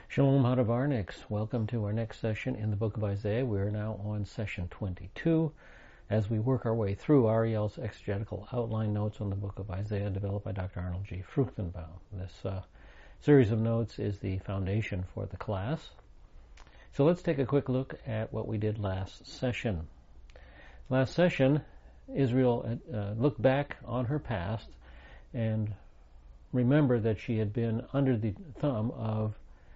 Shalom Hadavarniks. Welcome to our next session in the book of Isaiah. We are now on session 22 as we work our way through Ariel's exegetical outline notes on the book of Isaiah developed by Dr. Arnold G. Fruchtenbaum. This series of notes is the foundation for the class. So let's take a quick look at what we did last session. Last session, Israel looked back on her past and remember that she had been under the thumb of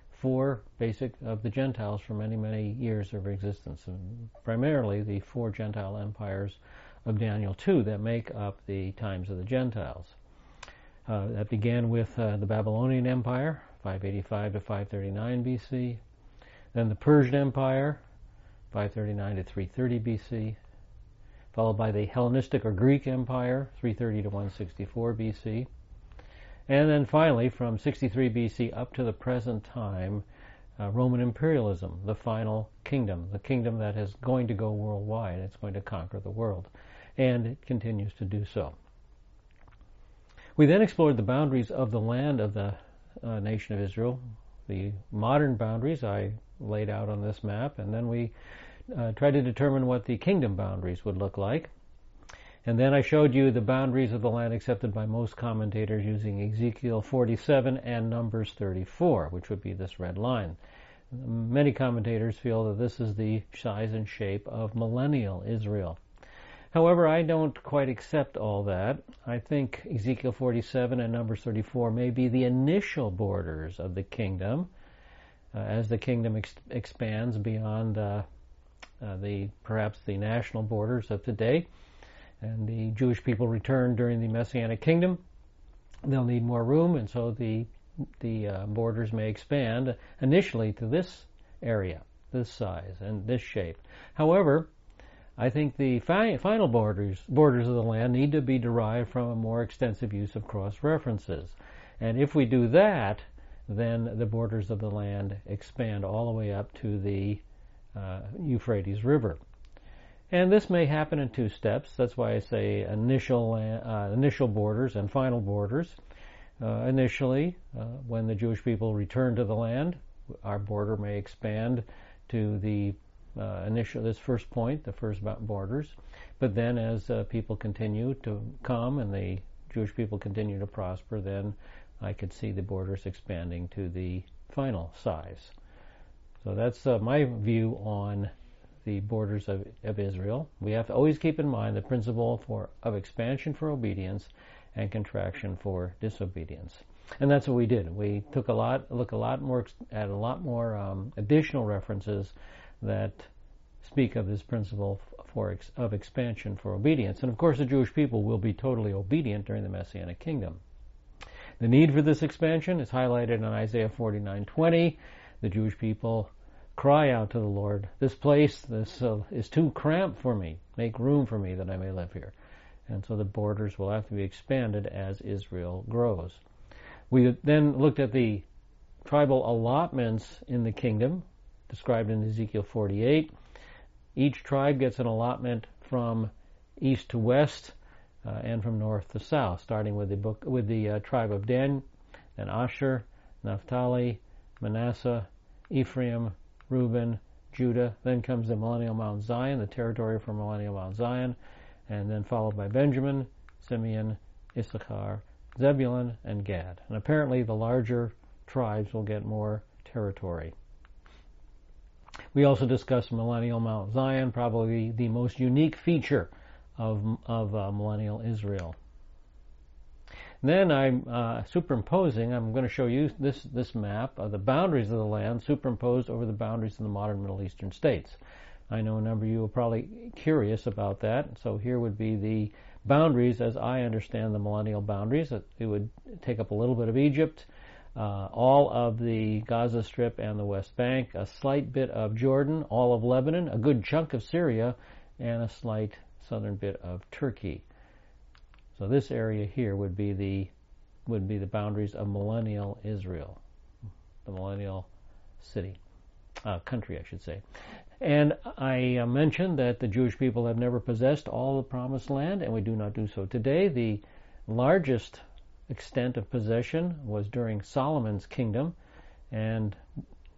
the Gentiles for many, many years of existence, and primarily the four Gentile empires of Daniel 2 that make up the times of the Gentiles. That began with the Babylonian Empire, 585 to 539 BC, then the Persian Empire, 539 to 330 BC, followed by the Hellenistic or Greek Empire, 330 to 164 BC, and then finally, from 63 BC up to the present time, Roman imperialism, the final kingdom, the kingdom that is going to go worldwide. It's going to conquer the world, and it continues to do so. We then explored the boundaries of the land of the nation of Israel, the modern boundaries I laid out on this map, and then we tried to determine what the kingdom boundaries would look like. And then I showed you the boundaries of the land accepted by most commentators using Ezekiel 47 and Numbers 34, which would be this red line. Many commentators feel that this is the size and shape of millennial Israel. However, I don't quite accept all that. I think Ezekiel 47 and Numbers 34 may be the initial borders of the kingdom, as the kingdom expands beyond perhaps the national borders of today. And the Jewish people return during the Messianic kingdom. They'll need more room, and so the borders may expand initially to this area, this size, and this shape. However, I think the final borders of the land need to be derived from a more extensive use of cross-references. And if we do that, then the borders of the land expand all the way up to the Euphrates River. And this may happen in two steps. That's why I say initial borders and final borders. Initially, when the Jewish people return to the land, our border may expand to this first point, the first borders. But then as people continue to come and the Jewish people continue to prosper, then I could see the borders expanding to the final size. So that's my view on the borders of Israel. We have to always keep in mind the principle of expansion for obedience and contraction for disobedience. And that's what we did. We took a lot more additional references that speak of this principle of expansion for obedience. And of course the Jewish people will be totally obedient during the Messianic kingdom. The need for this expansion is highlighted in Isaiah 49:20. The Jewish people cry out to the Lord, this place is too cramped for me. Make room for me that I may live here. And so the borders will have to be expanded as Israel grows. We then looked at the tribal allotments in the kingdom, described in Ezekiel 48. Each tribe gets an allotment from east to west and from north to south, starting with the tribe of Dan, then Asher, Naphtali, Manasseh, Ephraim, Reuben, Judah, then comes the millennial Mount Zion, the territory for millennial Mount Zion, and then followed by Benjamin, Simeon, Issachar, Zebulun, and Gad. And apparently the larger tribes will get more territory. We also discussed millennial Mount Zion, probably the most unique feature of millennial Israel. Then I'm going to show you this map of the boundaries of the land superimposed over the boundaries of the modern Middle Eastern states. I know a number of you are probably curious about that, so here would be the boundaries as I understand the millennial boundaries. It would take up a little bit of Egypt, all of the Gaza Strip and the West Bank, a slight bit of Jordan, all of Lebanon, a good chunk of Syria, and a slight southern bit of Turkey. So this area here would be the boundaries of millennial Israel, the millennial country, I should say. And I mentioned that the Jewish people have never possessed all the promised land, and we do not do so today. The largest extent of possession was during Solomon's kingdom, and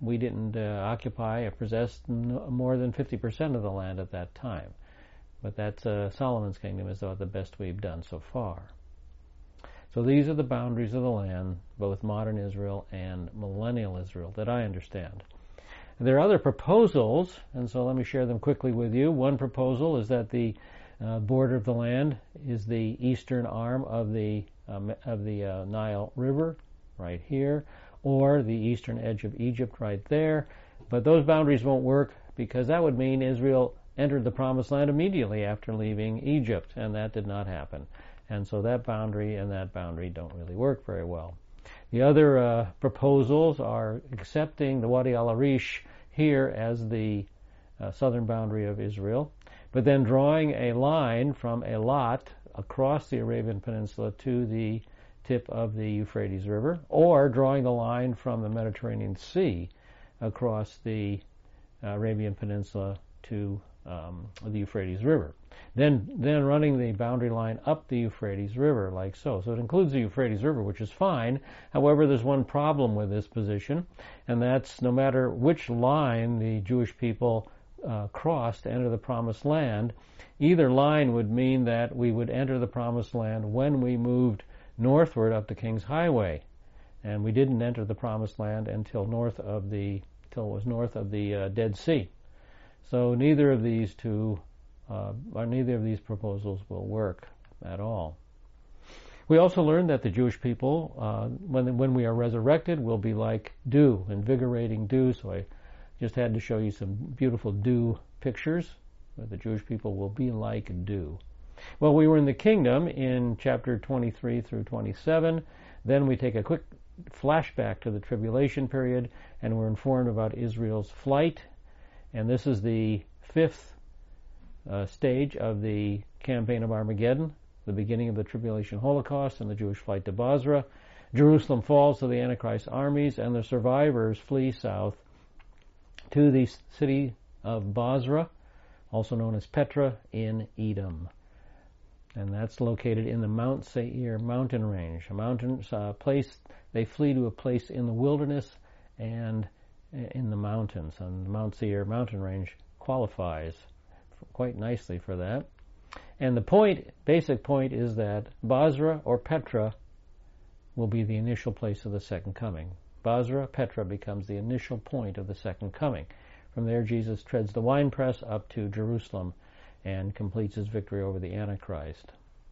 we didn't occupy or possess more than 50% of the land at that time. But that's Solomon's kingdom is about the best we've done so far. So these are the boundaries of the land, both modern Israel and millennial Israel, that I understand. There are other proposals, and so let me share them quickly with you. One proposal is that the border of the land is the eastern arm of the Nile River, right here, or the eastern edge of Egypt, right there. But those boundaries won't work because that would mean Israel entered the Promised Land immediately after leaving Egypt, and that did not happen. And so that boundary and that boundary don't really work very well. The other proposals are accepting the Wadi al-Arish here as the southern boundary of Israel, but then drawing a line from Eilat across the Arabian Peninsula to the tip of the Euphrates River, or drawing the line from the Mediterranean Sea across the Arabian Peninsula to the Euphrates River. Then running the boundary line up the Euphrates River like so. So it includes the Euphrates River, which is fine. However, there's one problem with this position, and that's no matter which line the Jewish people crossed to enter the Promised Land, either line would mean that we would enter the Promised Land when we moved northward up the King's Highway. And we didn't enter the Promised Land until it was north of the Dead Sea. So neither of these proposals will work at all. We also learned that the Jewish people, when we are resurrected, will be like dew, invigorating dew. So I just had to show you some beautiful dew pictures, where the Jewish people will be like dew. Well, we were in the kingdom in chapter 23 through 27. Then we take a quick flashback to the tribulation period, and we're informed about Israel's flight. And this is the fifth stage of the campaign of Armageddon, the beginning of the tribulation Holocaust and the Jewish flight to Basra. Jerusalem falls to the Antichrist armies, and the survivors flee south to the city of Basra, also known as Petra, in Edom. And that's located in the Mount Seir mountain range, a mountain place. They flee to a place in the wilderness and in the mountains, and the Mount Seir mountain range qualifies quite nicely for that. And the basic point is that Basra or Petra will be the initial place of the second coming. Basra, Petra becomes the initial point of the second coming. From there, Jesus treads the winepress up to Jerusalem and completes his victory over the Antichrist.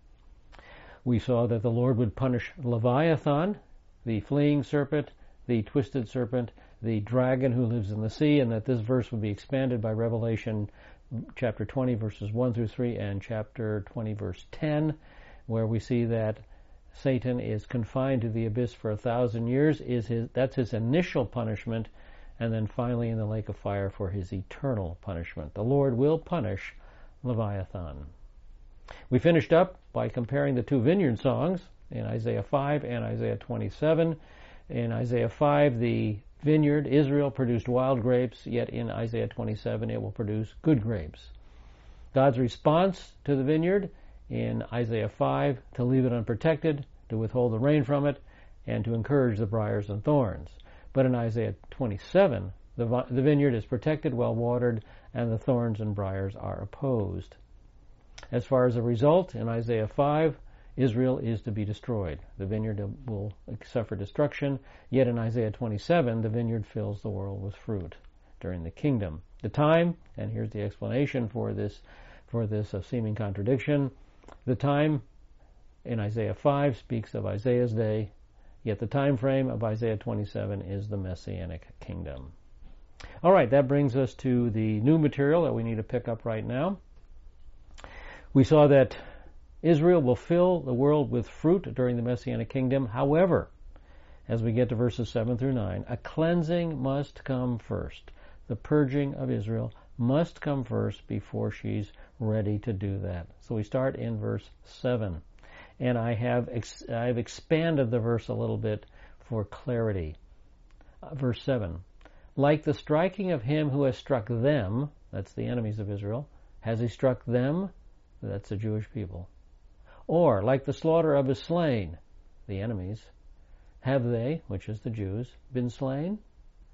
We saw that the Lord would punish Leviathan, the fleeing serpent, the twisted serpent, the dragon who lives in the sea, and that this verse would be expanded by Revelation chapter 20 verses 1 through 3 and chapter 20 verse 10, where we see that Satan is confined to the abyss for 1,000 years. That's his initial punishment, and then finally in the lake of fire for his eternal punishment. The Lord will punish Leviathan. We finished up by comparing the two vineyard songs in Isaiah 5 and Isaiah 27. In Isaiah 5, the vineyard, Israel, produced wild grapes, yet in Isaiah 27 it will produce good grapes. God's response to the vineyard in Isaiah 5, to leave it unprotected, to withhold the rain from it, and to encourage the briars and thorns. But in Isaiah 27, the vineyard is protected, well watered, and the thorns and briars are opposed. As far as a result, in Isaiah 5, Israel is to be destroyed. The vineyard will suffer destruction, yet in Isaiah 27, the vineyard fills the world with fruit during the kingdom. The time, and here's the explanation for this seeming contradiction, the time in Isaiah 5 speaks of Isaiah's day, yet the time frame of Isaiah 27 is the Messianic kingdom. All right, that brings us to the new material that we need to pick up right now. We saw that Israel will fill the world with fruit during the Messianic kingdom. However, as we get to verses 7 through 9, a cleansing must come first. The purging of Israel must come first before she's ready to do that. So we start in verse 7. And I've expanded the verse a little bit for clarity. Verse 7. Like the striking of him who has struck them, that's the enemies of Israel, has he struck them? That's the Jewish people. Or, like the slaughter of his slain, the enemies, have they, which is the Jews, been slain?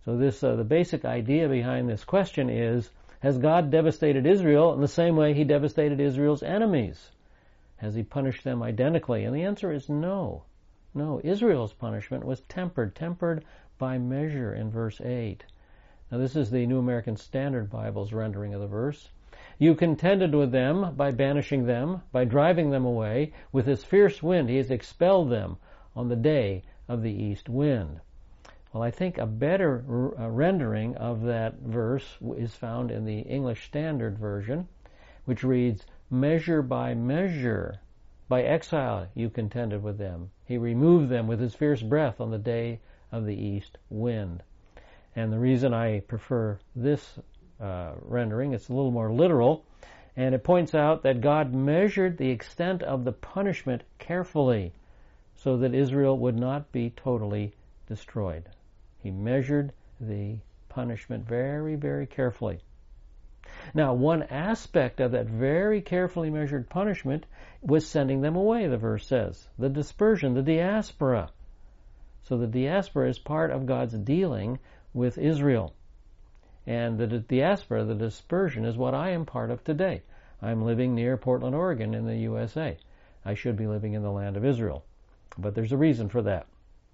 So the basic idea behind this question is, has God devastated Israel in the same way He devastated Israel's enemies? Has He punished them identically? And the answer is no. No, Israel's punishment was tempered by measure in verse 8. Now this is the New American Standard Bible's rendering of the verse. You contended with them by banishing them, by driving them away. With His fierce wind He has expelled them on the day of the east wind. Well, I think a better rendering of that verse is found in the English Standard Version, which reads, measure, by exile you contended with them. He removed them with His fierce breath on the day of the east wind. And the reason I prefer this rendering, it's a little more literal, and it points out that God measured the extent of the punishment carefully so that Israel would not be totally destroyed. He measured the punishment very, very carefully. Now, one aspect of that very carefully measured punishment was sending them away, the verse says. The dispersion, the diaspora. So the diaspora is part of God's dealing with Israel. And the diaspora, the dispersion, is what I am part of today. I'm living near Portland, Oregon in the USA. I should be living in the land of Israel. But there's a reason for that.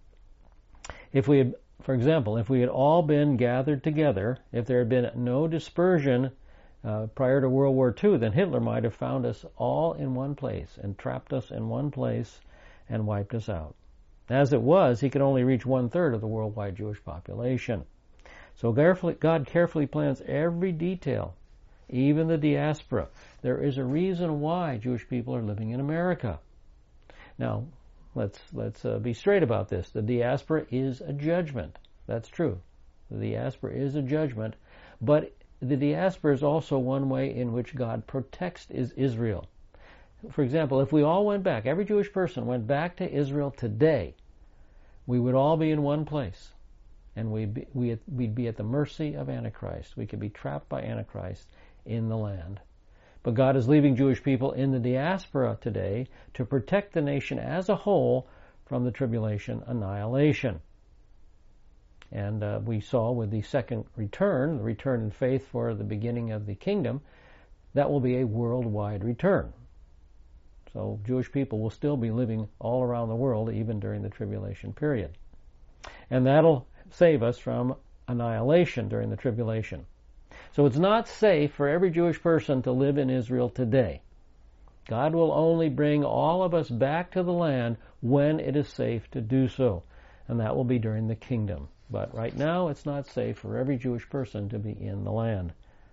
For example, if we had all been gathered together, if there had been no dispersion prior to World War II, then Hitler might have found us all in one place and trapped us in one place and wiped us out. As it was, he could only reach 1/3 of the worldwide Jewish population. So God carefully plans every detail, even the diaspora. There is a reason why Jewish people are living in America. Now, let's be straight about this. The diaspora is a judgment. That's true. The diaspora is a judgment, but the diaspora is also one way in which God protects Israel. For example, if we all went back, every Jewish person went back to Israel today, we would all be in one place, and we'd be at the mercy of Antichrist. We could be trapped by Antichrist in the land. But God is leaving Jewish people in the diaspora today to protect the nation as a whole from the tribulation annihilation. And we saw with the second return, the return in faith for the beginning of the kingdom, that will be a worldwide return. So Jewish people will still be living all around the world even during the tribulation period. And that'll save us from annihilation during the tribulation. So it's not safe for every Jewish person to live in Israel today. God will only bring all of us back to the land when it is safe to do so. And that will be during the kingdom. But right now it's not safe for every Jewish person to be in the land.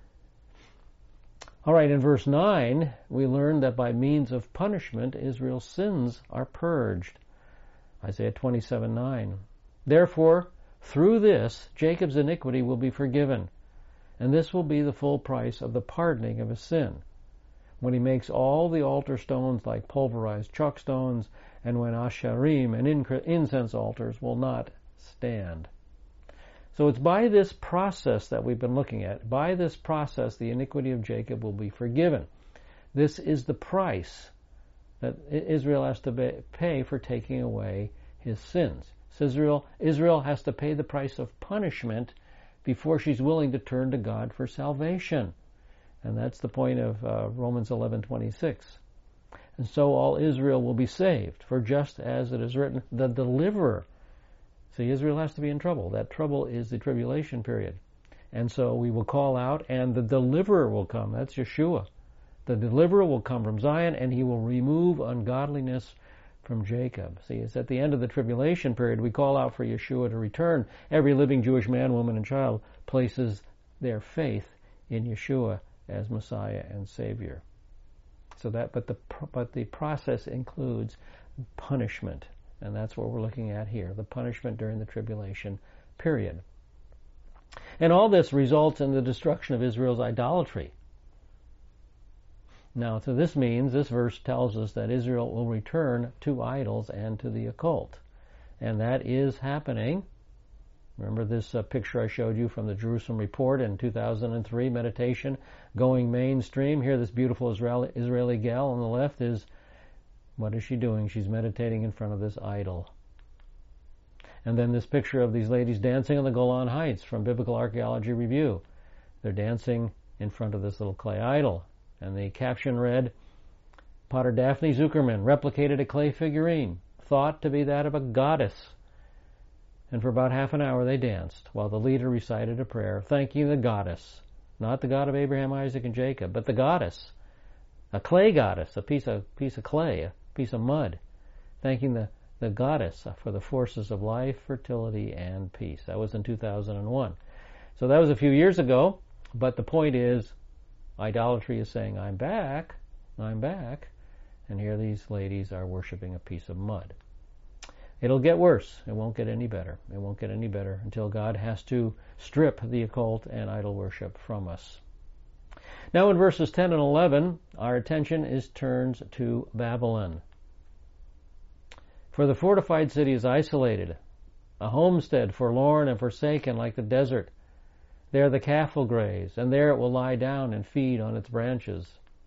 All right, in verse 9, we learn that by means of punishment, Israel's sins are purged. Isaiah 27:9. Therefore, through this, Jacob's iniquity will be forgiven, and this will be the full price of the pardoning of his sin, when he makes all the altar stones like pulverized chalk stones, and when asherim and incense altars will not stand. So it's by this process that we've been looking at. By this process, the iniquity of Jacob will be forgiven. This is the price that Israel has to pay for taking away his sins. So Israel has to pay the price of punishment before she's willing to turn to God for salvation. And that's the point of Romans 11:26. And so all Israel will be saved, for just as it is written, the deliverer. See, Israel has to be in trouble. That trouble is the tribulation period. And so we will call out, and the deliverer will come. That's Yeshua. The deliverer will come from Zion, and he will remove ungodliness from Jacob. See, it's at the end of the tribulation period we call out for Yeshua to return. Every living Jewish man, woman, and child places their faith in Yeshua as Messiah and Savior. So but the process includes punishment. And that's what we're looking at here, the punishment during the tribulation period. And all this results in the destruction of Israel's idolatry. Now, so this verse tells us that Israel will return to idols and to the occult. And that is happening. Remember this picture I showed you from the Jerusalem Report in 2003, meditation, going mainstream. Here, this beautiful Israeli gal on the left what is she doing? She's meditating in front of this idol. And then this picture of these ladies dancing on the Golan Heights from Biblical Archaeology Review. They're dancing in front of this little clay idol. And the caption read, Potter Daphne Zuckerman replicated a clay figurine, thought to be that of a goddess. And for about half an hour they danced, while the leader recited a prayer, thanking the goddess, not the God of Abraham, Isaac, and Jacob, but the goddess, a clay goddess, a piece of clay, a piece of mud, thanking the goddess for the forces of life, fertility, and peace. That was in 2001. So that was a few years ago, but the point is, idolatry is saying, I'm back, and here these ladies are worshiping a piece of mud. It'll get worse. It won't get any better. It won't get any better until God has to strip the occult and idol worship from us. Now in verses 10 and 11, our attention is turned to Babylon. For the fortified city is isolated, a homestead forlorn and forsaken like the desert. There the calf will graze, and there it will lie down and feed on its branches.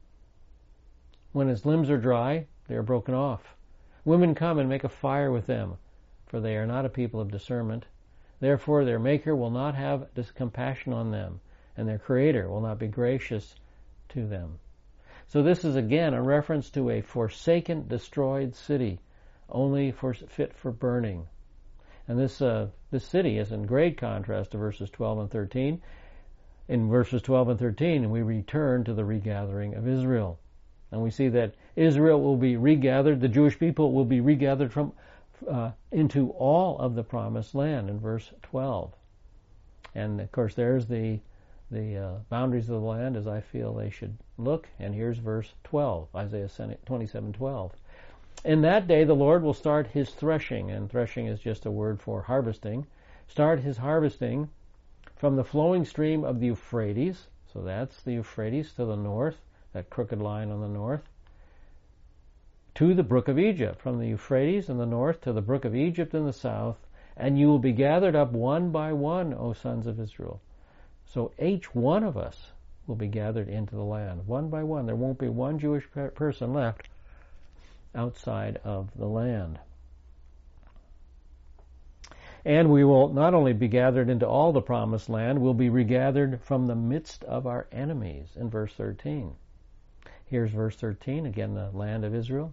When its limbs are dry, they are broken off. Women come and make a fire with them, for they are not a people of discernment. Therefore their Maker will not have compassion on them, and their Creator will not be gracious to them. So this is again a reference to a forsaken, destroyed city, only fit for burning. And this city is in great contrast to verses 12 and 13. In verses 12 and 13, we return to the regathering of Israel. And we see that Israel will be regathered, the Jewish people will be regathered from into all of the promised land in verse 12. And of course there's the boundaries of the land as I feel they should look. And here's verse 12, Isaiah 27:12. In that day the Lord will start his threshing, and threshing is just a word for harvesting, start his harvesting from the flowing stream of the Euphrates, so that's the Euphrates to the north, that crooked line on the north, to the brook of Egypt, from the Euphrates in the north to the brook of Egypt in the south, and you will be gathered up one by one, O sons of Israel. So each one of us will be gathered into the land, one by one. There won't be one Jewish person left outside of the land. And we will not only be gathered into all the promised land, we'll be regathered from the midst of our enemies in verse 13. Here's verse 13, again the land of Israel.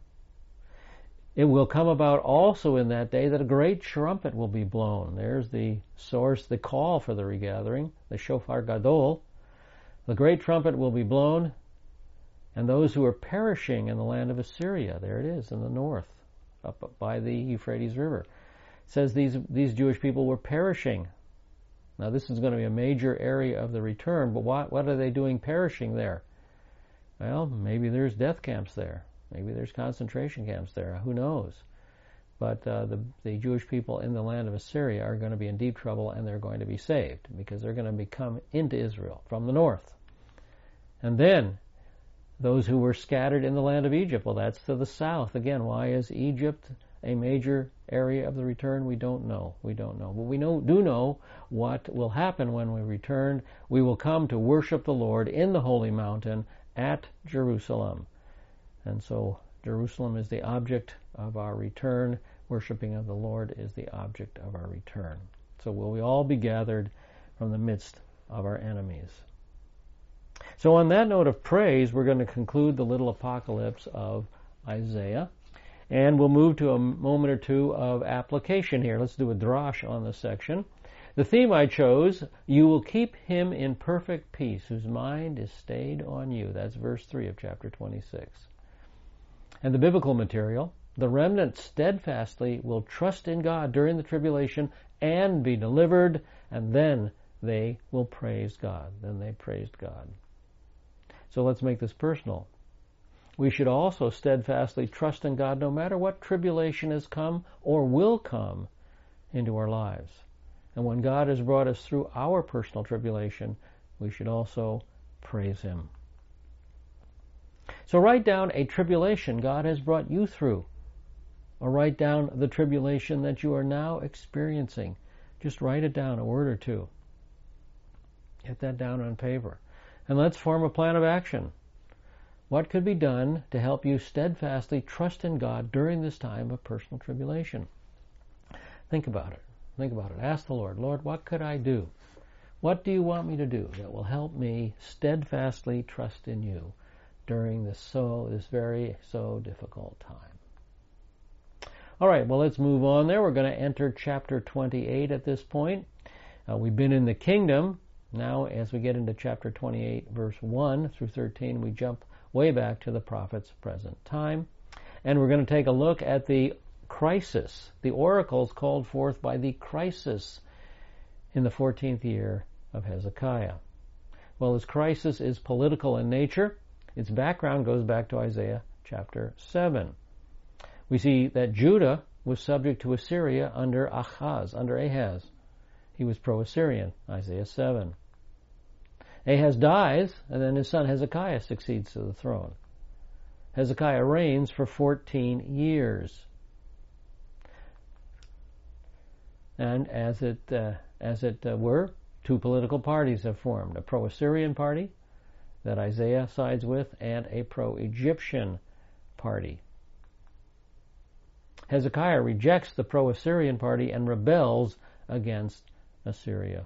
It will come about also in that day that a great trumpet will be blown. There's the source, the call for the regathering, the shofar gadol. The great trumpet will be blown, and those who are perishing in the land of Assyria, there it is in the north, up by the Euphrates River. It says these Jewish people were perishing. Now this is going to be a major area of the return, but what are they doing perishing there? Well, maybe there's death camps there. Maybe there's concentration camps there. Who knows? But the Jewish people in the land of Assyria are going to be in deep trouble, and they're going to be saved because they're going to come into Israel from the north. And then those who were scattered in the land of Egypt, well, that's to the south. Again, why is Egypt a major area of the return? We don't know. But we do know what will happen when we return. We will come to worship the Lord in the holy mountain at Jerusalem. And so Jerusalem is the object of our return. Worshipping of the Lord is the object of our return. So will we all be gathered from the midst of our enemies. So on that note of praise, we're going to conclude the little apocalypse of Isaiah. And we'll move to a moment or two of application here. Let's do a drash on this section. The theme I chose, you will keep him in perfect peace, whose mind is stayed on you. That's verse 3 of chapter 26. And the biblical material, the remnant steadfastly will trust in God during the tribulation and be delivered, and then they will praise God. Then they praised God. So let's make this personal. We should also steadfastly trust in God no matter what tribulation has come or will come into our lives. And when God has brought us through our personal tribulation, we should also praise Him. So write down a tribulation God has brought you through, or write down the tribulation that you are now experiencing. Just write it down, a word or two. Get that down on paper. And let's form a plan of action. What could be done to help you steadfastly trust in God during this time of personal tribulation? Think about it. Think about it. Ask the Lord, Lord, what could I do? What do you want me to do that will help me steadfastly trust in you during this very difficult time? All right, well, let's move on there. We're going to enter chapter 28 at this point. We've been in the kingdom. Now, as we get into chapter 28, verse 1 through 13, we jump way back to the prophet's present time. And we're going to take a look at the crisis, the oracles called forth by the crisis in the 14th year of Hezekiah. Well, this crisis is political in nature. Its background goes back to Isaiah chapter 7. We see that Judah was subject to Assyria under Ahaz. He was pro-Assyrian, Isaiah 7. Ahaz dies, and then his son Hezekiah succeeds to the throne. Hezekiah reigns for 14 years. And as it were, two political parties have formed, a pro-Assyrian party that Isaiah sides with, and a pro-Egyptian party. Hezekiah rejects the pro-Assyrian party and rebels against Assyria.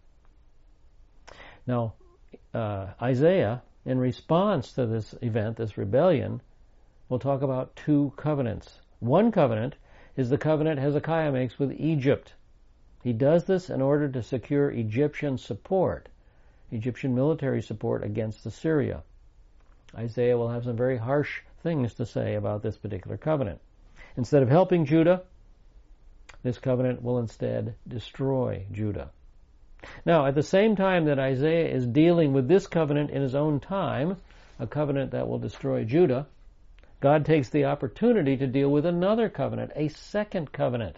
Now, Isaiah, in response to this event, this rebellion, will talk about two covenants. One covenant is the covenant Hezekiah makes with Egypt. He does this in order to secure Egyptian support, Egyptian military support against Assyria. Isaiah will have some very harsh things to say about this particular covenant. Instead of helping Judah, this covenant will instead destroy Judah. Now, at the same time that Isaiah is dealing with this covenant in his own time, a covenant that will destroy Judah, God takes the opportunity to deal with another covenant, a second covenant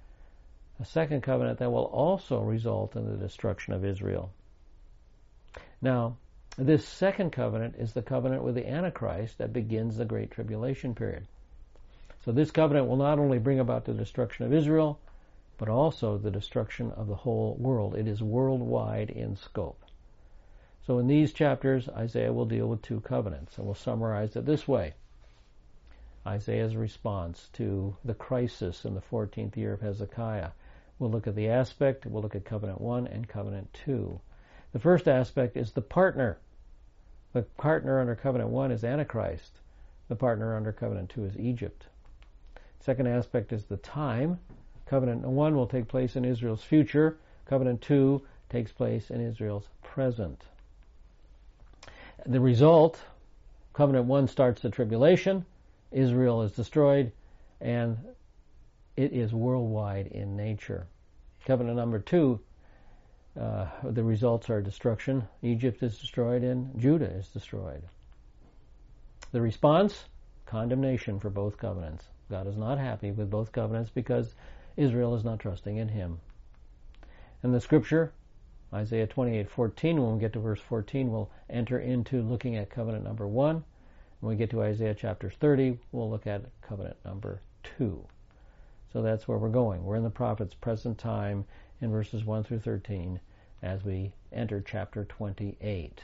that will also result in the destruction of Israel. Now, this second covenant is the covenant with the Antichrist that begins the Great Tribulation period. So this covenant will not only bring about the destruction of Israel, but also the destruction of the whole world. It is worldwide in scope. So in these chapters, Isaiah will deal with two covenants, and we'll summarize it this way. Isaiah's response to the crisis in the 14th year of Hezekiah. We'll look at the aspect, we'll look at Covenant 1 and Covenant 2. The first aspect is the partner. The partner under Covenant 1 is Antichrist. The partner under Covenant 2 is Egypt. Second aspect is the time. Covenant 1 will take place in Israel's future. Covenant 2 takes place in Israel's present. The result, Covenant 1 starts the tribulation, Israel is destroyed, and it is worldwide in nature. Covenant number 2, the results are destruction. Egypt is destroyed and Judah is destroyed. The response, condemnation for both covenants. God is not happy with both covenants because Israel is not trusting in Him. And the scripture, Isaiah 28:14, when we get to verse 14, we'll enter into looking at covenant number 1. When we get to Isaiah chapter 30, we'll look at covenant number 2. So that's where we're going. We're in the prophet's present time in verses 1 through 13 as we enter chapter 28.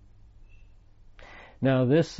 Now this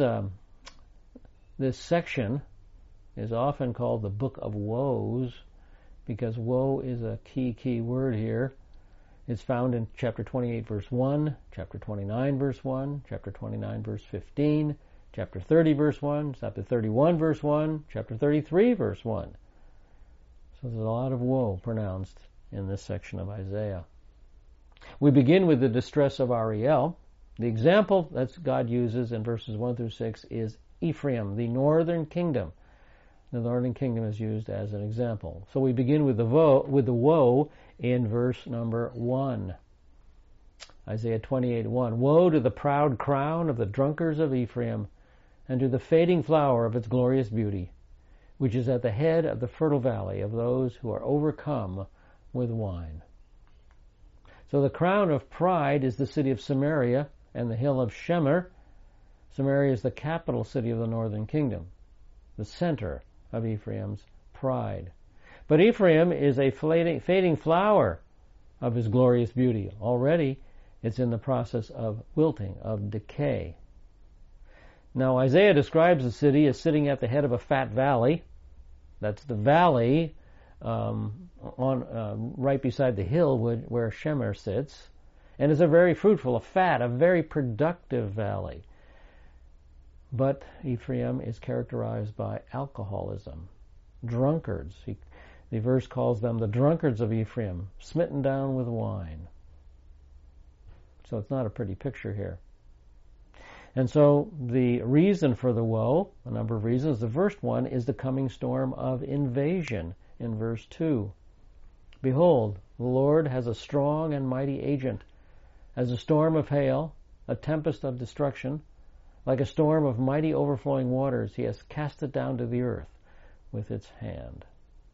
section is often called the Book of Woes because woe is a key word here. It's found in chapter 28 verse 1, chapter 29 verse 1, chapter 29 verse 15, chapter 30 verse 1, chapter 31 verse 1, chapter 33 verse 1. So there's a lot of woe pronounced in this section of Isaiah. We begin with the distress of Ariel. The example that God uses in verses 1 through 6 is Ephraim, the northern kingdom. The northern kingdom is used as an example. So we begin with the woe in verse number 1. Isaiah 28:1. Woe to the proud crown of the drunkards of Ephraim, and to the fading flower of its glorious beauty, which is at the head of the fertile valley of those who are overcome with wine. So the crown of pride is the city of Samaria and the hill of Shemer. Samaria is the capital city of the northern kingdom, the center of Ephraim's pride. But Ephraim is a fading flower of his glorious beauty. Already it's in the process of wilting, of decay. Now Isaiah describes the city as sitting at the head of a fat valley. That's the valley right beside the hill where Shemer sits, and is a very fruitful, a very productive valley. But Ephraim is characterized by alcoholism, drunkards. The verse calls them the drunkards of Ephraim, smitten down with wine. So it's not a pretty picture here. And so the reason for the woe, a number of reasons. The first one is the coming storm of invasion in verse 2. Behold, the Lord has a strong and mighty agent, as a storm of hail, a tempest of destruction, like a storm of mighty overflowing waters. He has cast it down to the earth with its hand.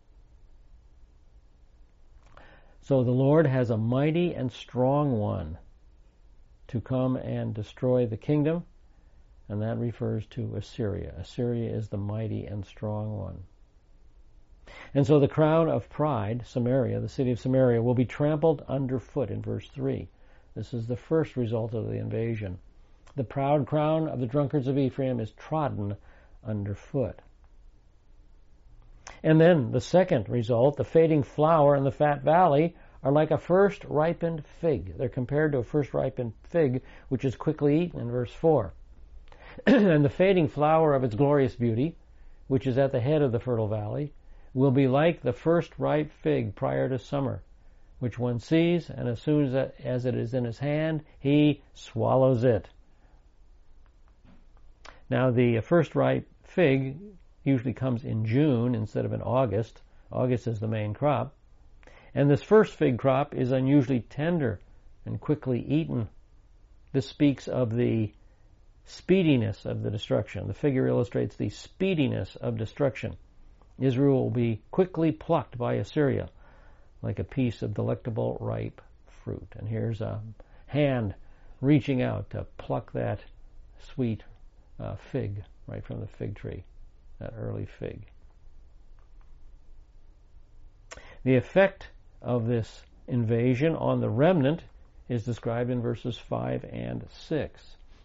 So the Lord has a mighty and strong one to come and destroy the kingdom, and that refers to Assyria. Assyria is the mighty and strong one. And so the crown of pride, Samaria, the city of Samaria, will be trampled underfoot in verse 3. This is the first result of the invasion. The proud crown of the drunkards of Ephraim is trodden underfoot. And then the second result, the fading flower and the fat valley are like a first ripened fig. They're compared to a first ripened fig, which is quickly eaten in verse 4. And the fading flower of its glorious beauty, which is at the head of the fertile valley, will be like the first ripe fig prior to summer, which one sees, and as soon as it is in his hand, he swallows it. Now, the first ripe fig usually comes in June instead of in August. August is the main crop. And this first fig crop is unusually tender and quickly eaten. This speaks of the speediness of the destruction. The figure illustrates the speediness of destruction. Israel will be quickly plucked by Assyria like a piece of delectable ripe fruit. And here's a hand reaching out to pluck that sweet fig right from the fig tree, that early fig. The effect of this invasion on the remnant is described in verses 5 and 6.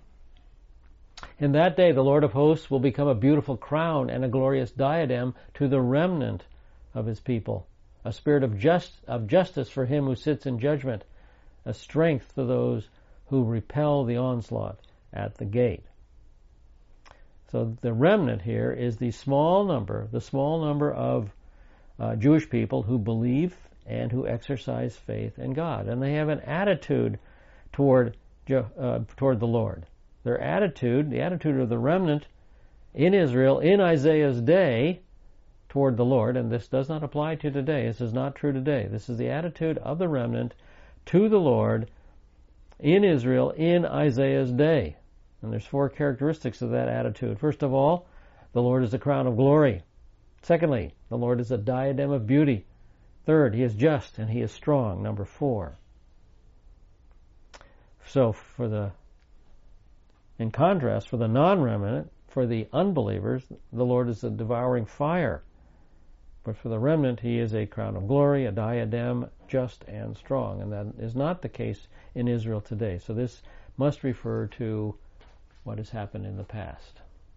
In that day the Lord of hosts will become a beautiful crown and a glorious diadem to the remnant of his people, a spirit of justice for him who sits in judgment, a strength to those who repel the onslaught at the gate. So the remnant here is the small number of Jewish people who believe and who exercise faith in God, and they have an attitude toward the Lord. Their attitude, the attitude of the remnant in Israel in Isaiah's day toward the Lord, and this does not apply to today. This is not true today. This is the attitude of the remnant to the Lord in Israel in Isaiah's day. And there's 4 characteristics of that attitude. First of all, the Lord is a crown of glory. Secondly, the Lord is a diadem of beauty. Third, he is just and he is strong. Number 4. So in contrast, for the non-remnant, for the unbelievers, the Lord is a devouring fire. But for the remnant, he is a crown of glory, a diadem, just and strong. And that is not the case in Israel today. So this must refer to what has happened in the past.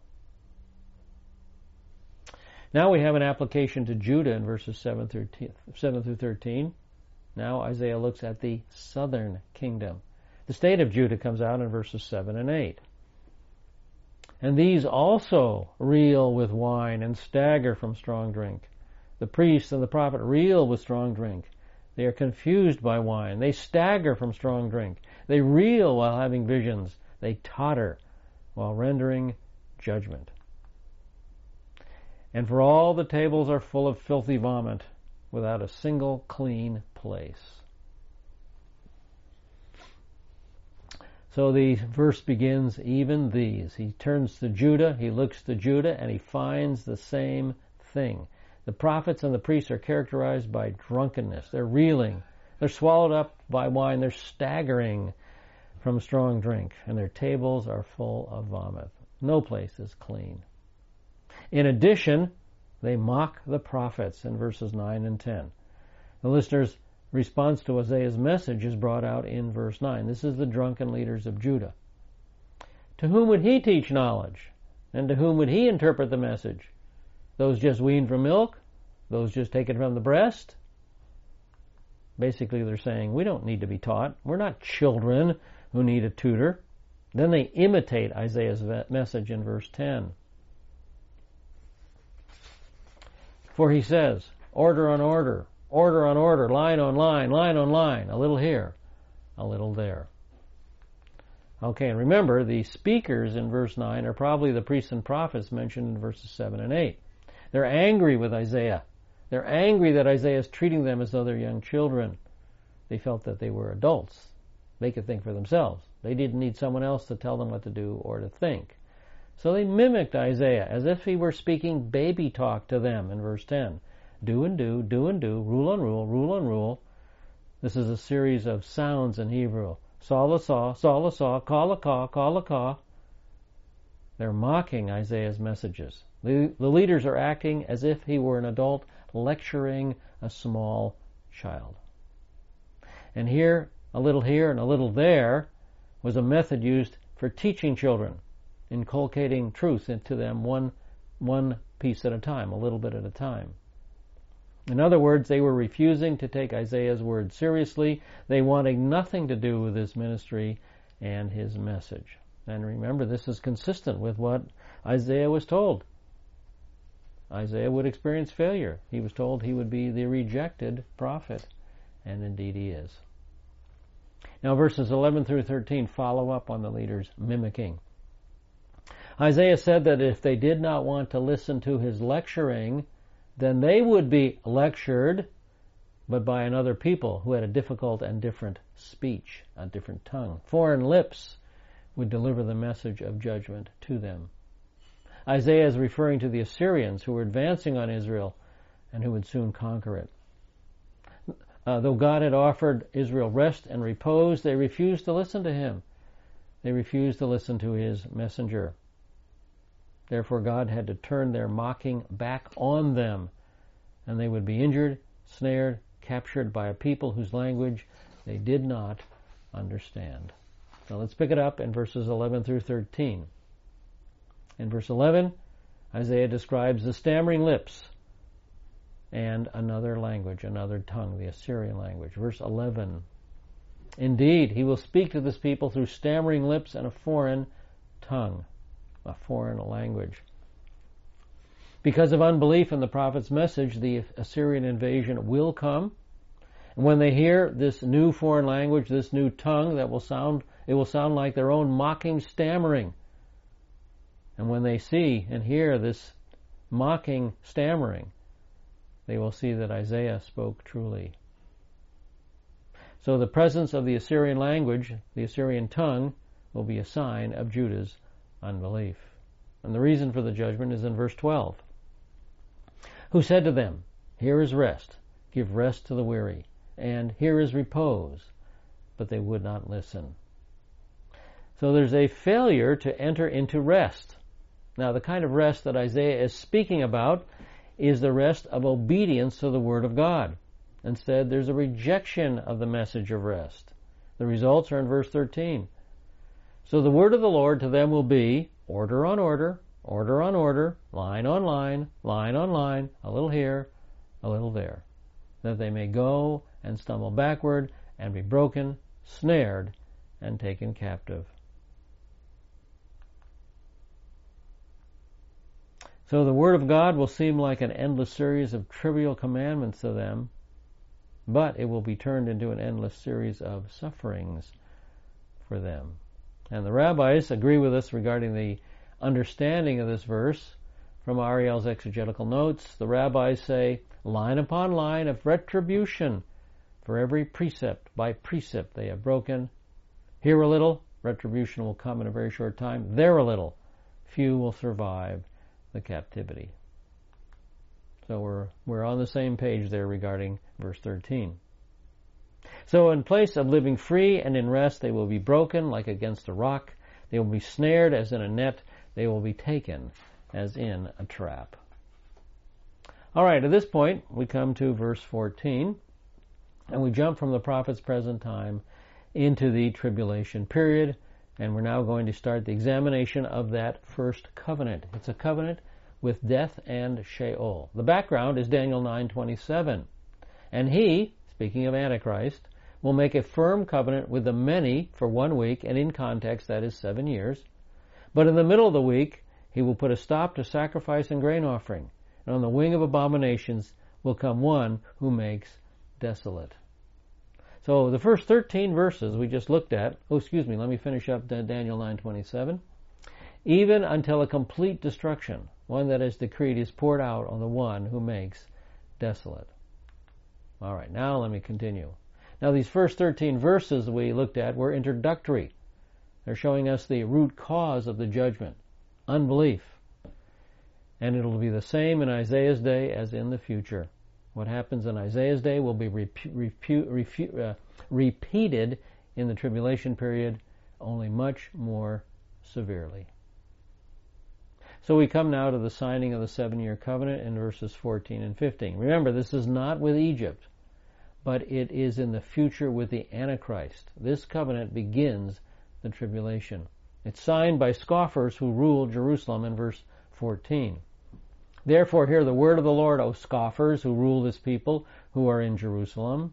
Now we have an application to Judah in verses 7 through 13. Now Isaiah looks at the southern kingdom. The state of Judah comes out in verses 7 and 8. And these also reel with wine and stagger from strong drink. The priest and the prophet reel with strong drink. They are confused by wine. They stagger from strong drink. They reel while having visions. They totter while rendering judgment. And for all the tables are full of filthy vomit, without a single clean place. So the verse begins, even these. He turns to Judah, he looks to Judah, and he finds the same thing. The prophets and the priests are characterized by drunkenness. They're reeling. They're swallowed up by wine. They're staggering from strong drink. And their tables are full of vomit. No place is clean. In addition, they mock the prophets in verses 9 and 10. The listener's response to Isaiah's message is brought out in verse 9. This is the drunken leaders of Judah. To whom would he teach knowledge? And to whom would he interpret the message? Those just weaned from milk? Those just taken from the breast? Basically, they're saying, we don't need to be taught. We're not children who need a tutor. Then they imitate Isaiah's message in verse 10. For he says, order on order, order on order, line on line, line on line, a little here, a little there. Okay, and remember, the speakers in verse 9 are probably the priests and prophets mentioned in verses 7 and 8. They're angry with Isaiah. They're angry that Isaiah is treating them as though they're young children. They felt that they were adults. They could think for themselves. They didn't need someone else to tell them what to do or to think. So they mimicked Isaiah as if he were speaking baby talk to them in verse 10. Do and do, do and do, rule on rule, rule on rule. This is a series of sounds in Hebrew. Saw, call a caw. They're mocking Isaiah's messages. The leaders are acting as if he were an adult lecturing a small child. And here, a little here and a little there, was a method used for teaching children, inculcating truth into them one piece at a time, a little bit at a time. In other words, they were refusing to take Isaiah's word seriously. They wanted nothing to do with his ministry and his message. And remember, this is consistent with what Isaiah was told. Isaiah would experience failure. He was told he would be the rejected prophet, and indeed he is. Now verses 11 through 13 follow up on the leaders' mimicking. Isaiah said that if they did not want to listen to his lecturing, then they would be lectured, but by another people who had a difficult and different speech, a different tongue. Foreign lips would deliver the message of judgment to them. Isaiah is referring to the Assyrians who were advancing on Israel and who would soon conquer it. Though God had offered Israel rest and repose, they refused to listen to him. They refused to listen to his messenger. Therefore, God had to turn their mocking back on them, and they would be injured, snared, captured by a people whose language they did not understand. Now let's pick it up in verses 11 through 13. In verse 11, Isaiah describes the stammering lips and another language, another tongue, the Assyrian language. Verse 11, indeed, he will speak to this people through stammering lips and a foreign tongue, a foreign language. Because of unbelief in the prophet's message, the Assyrian invasion will come. And when they hear this new foreign language, this new tongue, it will sound like their own mocking stammering. And when they see and hear this mocking stammering, they will see that Isaiah spoke truly. So the presence of the Assyrian language, the Assyrian tongue, will be a sign of Judah's unbelief. And the reason for the judgment is in verse 12. Who said to them, here is rest, give rest to the weary, and here is repose, but they would not listen. So there's a failure to enter into rest. Now the kind of rest that Isaiah is speaking about is the rest of obedience to the Word of God. Instead, there's a rejection of the message of rest. The results are in verse 13. So the word of the Lord to them will be order on order, order on order, line on line, line on line, a little here, a little there, that they may go and stumble backward and be broken, snared, and taken captive. So the Word of God will seem like an endless series of trivial commandments to them, but it will be turned into an endless series of sufferings for them. And the rabbis agree with us regarding the understanding of this verse. From Ariel's exegetical notes, the rabbis say, line upon line of retribution for every precept by precept they have broken. Here a little, retribution will come in a very short time. There a little, few will survive the captivity. So we're on the same page there regarding verse 13. So in place of living free and in rest, they will be broken like against a rock. They will be snared as in a net. They will be taken as in a trap. All right, at this point, we come to verse 14, and we jump from the prophet's present time into the tribulation period, and we're now going to start the examination of that first covenant. It's a covenant with death and Sheol. The background is Daniel 9:27. And he, speaking of Antichrist, will make a firm covenant with the many for 1 week, and in context that is 7 years. But in the middle of the week, he will put a stop to sacrifice and grain offering. And on the wing of abominations will come one who makes desolate. So the first 13 verses we just looked at, let me finish up Daniel 9:27. Even until a complete destruction, one that is decreed, is poured out on the one who makes desolate. All right, now let me continue. Now these first 13 verses we looked at were introductory. They're showing us the root cause of the judgment, unbelief. And it'll be the same in Isaiah's day as in the future. What happens in Isaiah's day will be repeated in the tribulation period, only much more severely. So we come now to the signing of the 7-year covenant in verses 14 and 15. Remember, this is not with Egypt, but it is in the future with the Antichrist. This covenant begins the tribulation. It's signed by scoffers who rule Jerusalem in verse 14. Therefore hear the word of the Lord, O scoffers who rule this people who are in Jerusalem.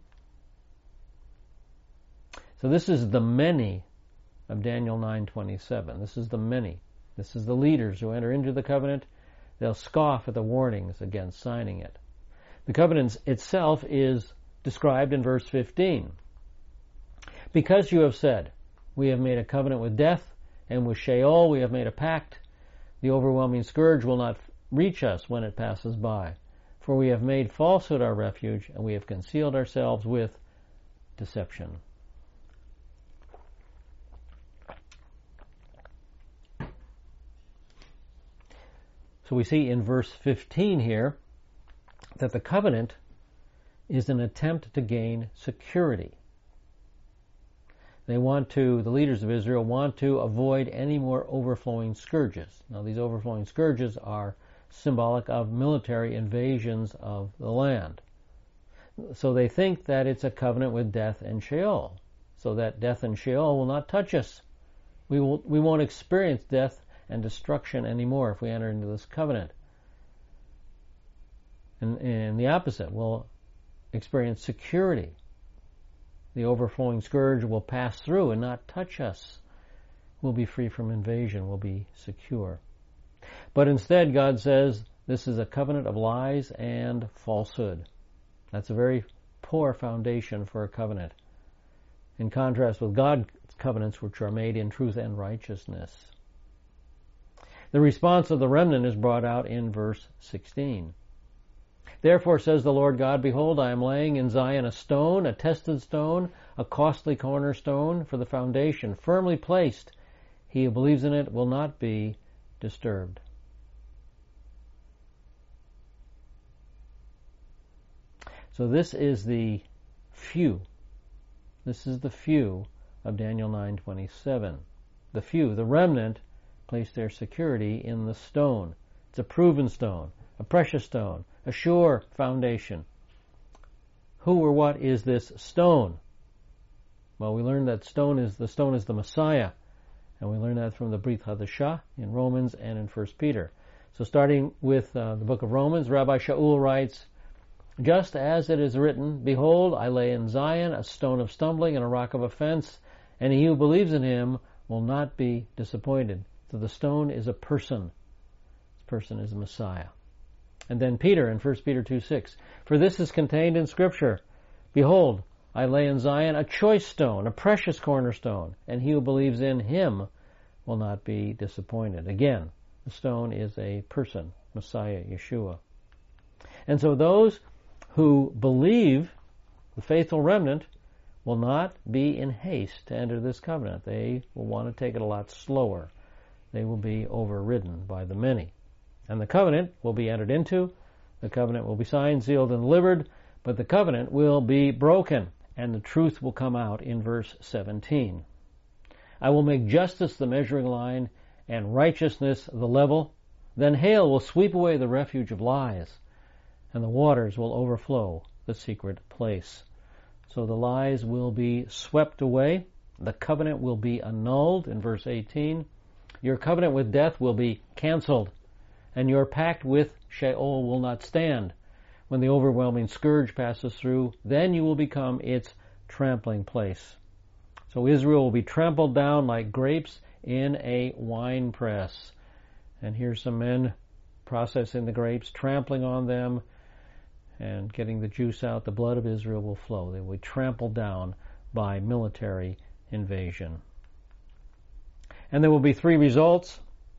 So this is the many of Daniel 9:27. This is the many. This is the leaders who enter into the covenant. They'll scoff at the warnings against signing it. The covenant itself is described in verse 15. Because you have said, we have made a covenant with death, and with Sheol we have made a pact, the overwhelming scourge will not reach us when it passes by. For we have made falsehood our refuge, and we have concealed ourselves with deception. So we see in verse 15 here that the covenant is an attempt to gain security. The leaders of Israel want to avoid any more overflowing scourges. Now these overflowing scourges are symbolic of military invasions of the land. So they think that it's a covenant with death and Sheol, so that death and Sheol will not touch us. We won't experience death and destruction anymore if we enter into this covenant. And the opposite, we'll experience security. The overflowing scourge will pass through and not touch us. We'll be free from invasion. We'll be secure. But instead, God says, this is a covenant of lies and falsehood. That's a very poor foundation for a covenant, in contrast with God's covenants, which are made in truth and righteousness. The response of the remnant is brought out in verse 16. Therefore says the Lord God, behold, I am laying in Zion a stone, a tested stone, a costly cornerstone for the foundation, firmly placed. He who believes in it will not be disturbed. So this is the few. This is the few of Daniel 9:27. The few, the remnant, place their security in the stone. It's a proven stone, a precious stone, a sure foundation. Who or what is this stone? Well, we learned that the stone is the Messiah, and we learn that from the Brit Hadashah in Romans and in 1 Peter. So starting with the book of Romans, Rabbi Shaul writes, just as it is written, behold, I lay in Zion a stone of stumbling and a rock of offense, and he who believes in him will not be disappointed. So the stone is a person. This person is the Messiah. And then Peter in 1 Peter 2:6, for this is contained in Scripture. Behold, I lay in Zion a choice stone, a precious cornerstone, and he who believes in him will not be disappointed. Again, the stone is a person, Messiah, Yeshua. And so those who believe, the faithful remnant, will not be in haste to enter this covenant. They will want to take it a lot slower. They will be overridden by the many. And the covenant will be entered into, the covenant will be signed, sealed, and delivered, but the covenant will be broken, and the truth will come out in verse 17. I will make justice the measuring line, and righteousness the level. Then hail will sweep away the refuge of lies, and the waters will overflow the secret place. So the lies will be swept away. The covenant will be annulled in verse 18. Your covenant with death will be canceled, and your pact with Sheol will not stand. When the overwhelming scourge passes through, then you will become its trampling place. So Israel will be trampled down like grapes in a winepress. And here's some men processing the grapes, trampling on them, and getting the juice out. The blood of Israel will flow. They will be trampled down by military invasion. And there will be three results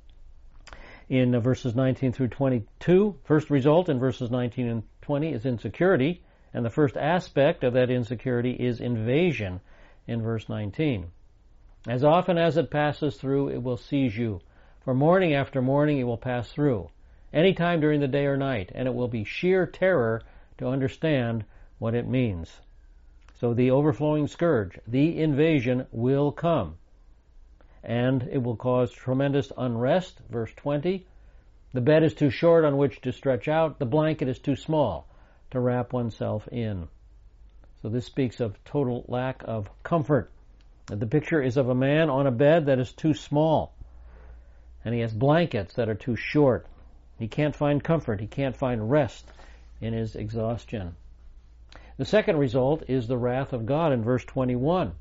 in verses 19 through 22. First result in verses 19 and 20 is insecurity, and the first aspect of that insecurity is invasion in verse 19. As often as it passes through, it will seize you. For morning after morning it will pass through, any time during the day or night, and it will be sheer terror to understand what it means. So the overflowing scourge, the invasion, will come. And it will cause tremendous unrest. Verse 20, the bed is too short on which to stretch out. The blanket is too small to wrap oneself in. So this speaks of total lack of comfort. The picture is of a man on a bed that is too small. And he has blankets that are too short. He can't find comfort. He can't find rest in his exhaustion. The second result is the wrath of God in verse 21.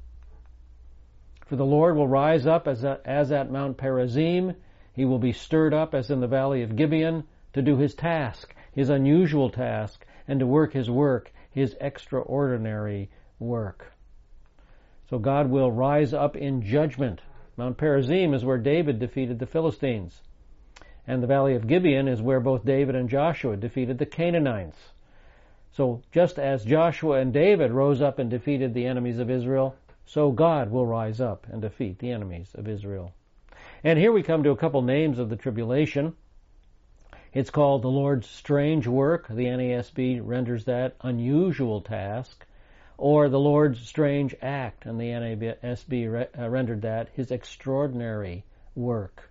For the Lord will rise up as at Mount Perazim. He will be stirred up as in the valley of Gibeon to do his task, his unusual task, and to work his work, his extraordinary work. So God will rise up in judgment. Mount Perazim is where David defeated the Philistines. And the valley of Gibeon is where both David and Joshua defeated the Canaanites. So just as Joshua and David rose up and defeated the enemies of Israel, so God will rise up and defeat the enemies of Israel. And here we come to a couple names of the tribulation. It's called the Lord's strange work. The NASB renders that unusual task. Or the Lord's strange act. And the NASB rendered that his extraordinary work.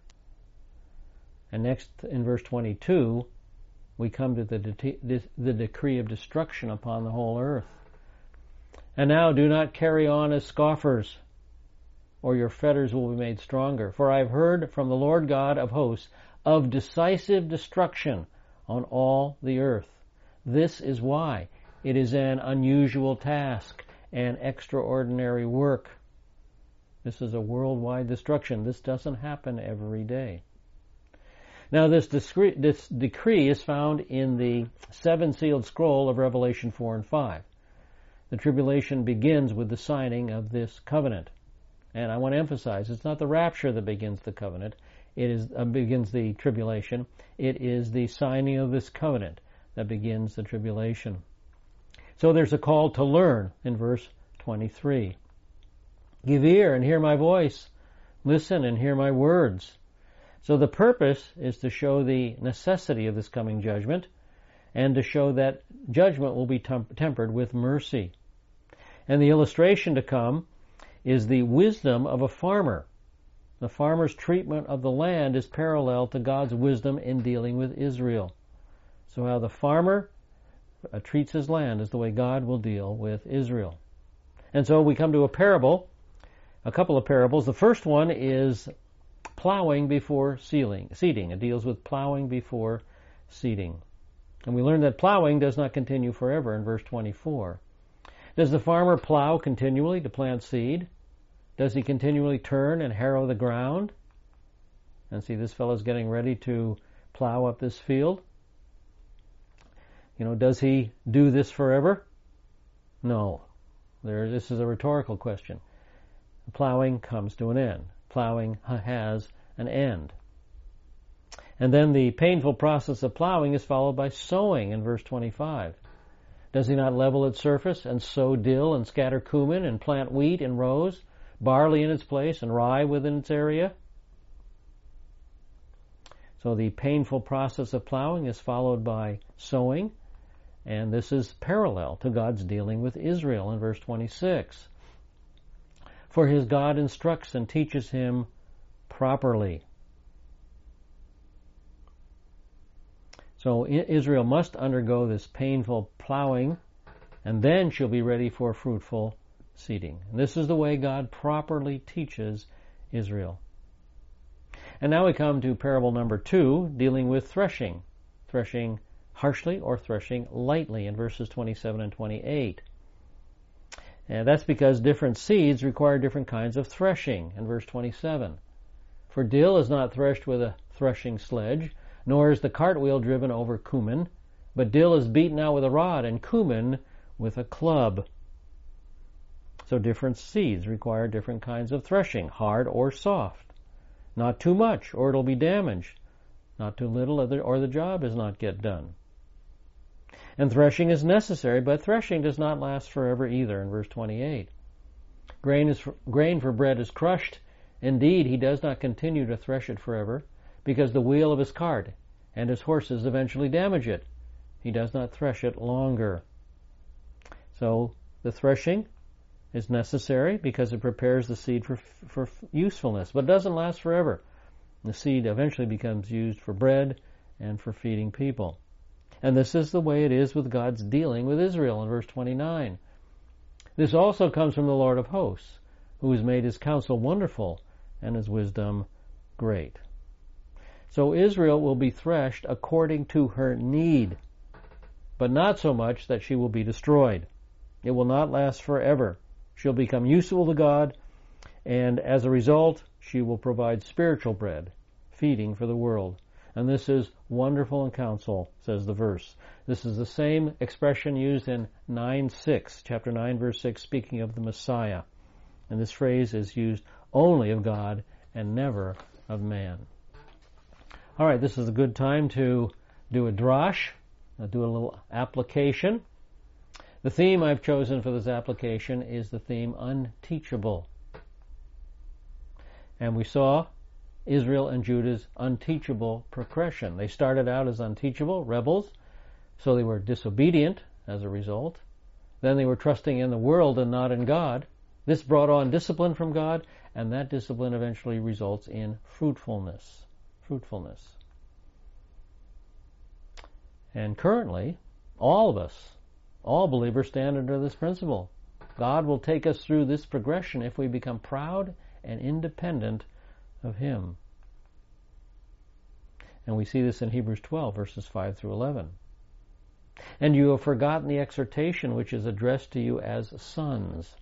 And next in verse 22, we come to the decree of destruction upon the whole earth. And now do not carry on as scoffers, or your fetters will be made stronger. For I have heard from the Lord God of hosts of decisive destruction on all the earth. This is why it is an unusual task, an extraordinary work. This is a worldwide destruction. This doesn't happen every day. Now this decree is found in the seven-sealed scroll of Revelation 4 and 5. The tribulation begins with the signing of this covenant. And I want to emphasize, it's not the rapture that begins the covenant. It begins the tribulation. It is the signing of this covenant that begins the tribulation. So there's a call to learn in verse 23. Give ear and hear my voice. Listen and hear my words. So the purpose is to show the necessity of this coming judgment and to show that judgment will be tempered with mercy. And the illustration to come is the wisdom of a farmer. The farmer's treatment of the land is parallel to God's wisdom in dealing with Israel. So how the farmer treats his land is the way God will deal with Israel. And so we come to a parable, a couple of parables. The first one is plowing before seeding. It deals with plowing before seeding. And we learn that plowing does not continue forever in verse 24. Does the farmer plow continually to plant seed? Does he continually turn and harrow the ground? And see, this fellow's getting ready to plow up this field. Does he do this forever? No. This is a rhetorical question. Plowing comes to an end. Plowing has an end. And then the painful process of plowing is followed by sowing in verse 25. Does he not level its surface and sow dill and scatter cumin and plant wheat in rows, barley in its place and rye within its area? So the painful process of plowing is followed by sowing, and this is parallel to God's dealing with Israel in verse 26. For his God instructs and teaches him properly. So Israel must undergo this painful plowing, and then she'll be ready for fruitful seeding. And this is the way God properly teaches Israel. And now we come to parable number 2, dealing with threshing. Threshing harshly or threshing lightly in verses 27 and 28. And that's because different seeds require different kinds of threshing in verse 27. For dill is not threshed with a threshing sledge, nor is the cartwheel driven over cumin, but dill is beaten out with a rod, and cumin with a club. So different seeds require different kinds of threshing, hard or soft. Not too much, or it'll be damaged. Not too little, or the job is not get done. And threshing is necessary, but threshing does not last forever either, in verse 28. Grain for bread is crushed. Indeed, he does not continue to thresh it forever, because the wheel of his cart and his horses eventually damage it. He does not thresh it longer. So the threshing is necessary because it prepares the seed for usefulness, but it doesn't last forever. The seed eventually becomes used for bread and for feeding people. And this is the way it is with God's dealing with Israel in verse 29. This also comes from the Lord of hosts, who has made his counsel wonderful and his wisdom great. So Israel will be threshed according to her need, but not so much that she will be destroyed. It will not last forever. She'll become useful to God, and as a result, she will provide spiritual bread, feeding for the world. And this is wonderful in counsel, says the verse. This is the same expression used in 9:6, chapter 9, verse 6, speaking of the Messiah. And this phrase is used only of God and never of man. All right, this is a good time to do a drash, do a little application. The theme I've chosen for this application is the theme unteachable. And we saw Israel and Judah's unteachable progression. They started out as unteachable, rebels, so they were disobedient as a result. Then they were trusting in the world and not in God. This brought on discipline from God, and that discipline eventually results in fruitfulness. And currently, all of us, all believers, stand under this principle. God will take us through this progression if we become proud and independent of Him. And we see this in Hebrews 12, verses 5 through 11. And you have forgotten the exhortation which is addressed to you as sons.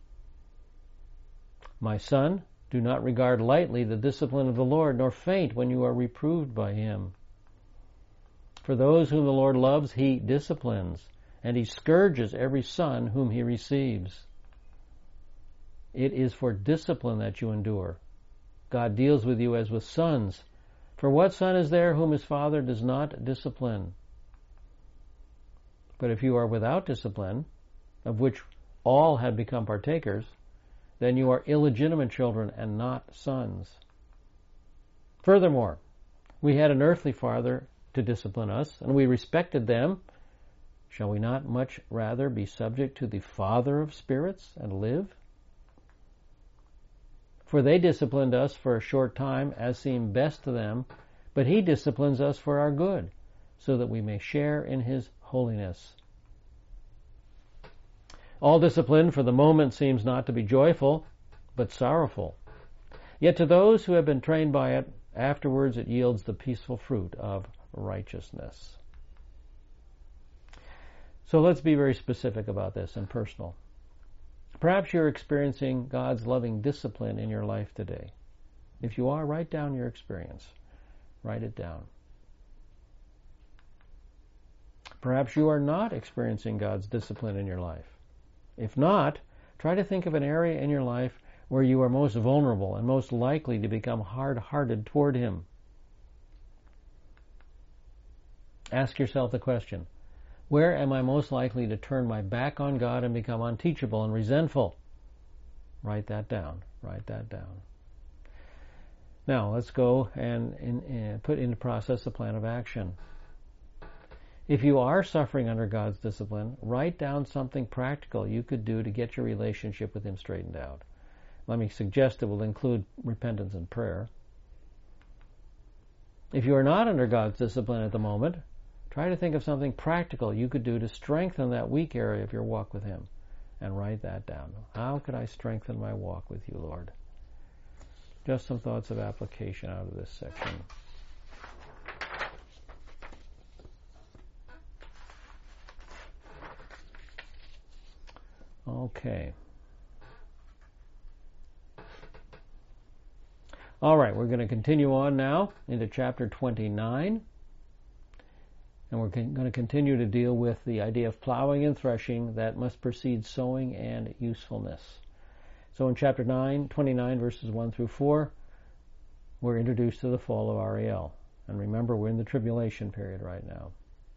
My son, do not regard lightly the discipline of the Lord, nor faint when you are reproved by Him. For those whom the Lord loves, He disciplines, and He scourges every son whom He receives. It is for discipline that you endure. God deals with you as with sons. For what son is there whom his father does not discipline? But if you are without discipline, of which all have become partakers, then you are illegitimate children and not sons. Furthermore, we had an earthly father to discipline us, and we respected them. Shall we not much rather be subject to the Father of spirits and live? For they disciplined us for a short time as seemed best to them, but He disciplines us for our good, so that we may share in His holiness. All discipline for the moment seems not to be joyful, but sorrowful. Yet to those who have been trained by it, afterwards it yields the peaceful fruit of righteousness. So let's be very specific about this and personal. Perhaps you're experiencing God's loving discipline in your life today. If you are, write down your experience. Write it down. Perhaps you are not experiencing God's discipline in your life. If not, try to think of an area in your life where you are most vulnerable and most likely to become hard-hearted toward Him. Ask yourself the question, where am I most likely to turn my back on God and become unteachable and resentful? Write that down. Write that down. Now, let's go and put into process a plan of action. If you are suffering under God's discipline, write down something practical you could do to get your relationship with Him straightened out. Let me suggest it will include repentance and prayer. If you are not under God's discipline at the moment, try to think of something practical you could do to strengthen that weak area of your walk with Him. And write that down. How could I strengthen my walk with You, Lord? Just some thoughts of application out of this section. Okay. All right, we're going to continue on now into chapter 29. And we're going to continue to deal with the idea of plowing and threshing that must precede sowing and usefulness. So in chapter 29, verses 1 through 4, we're introduced to the fall of Ariel. And remember, we're in the tribulation period right now.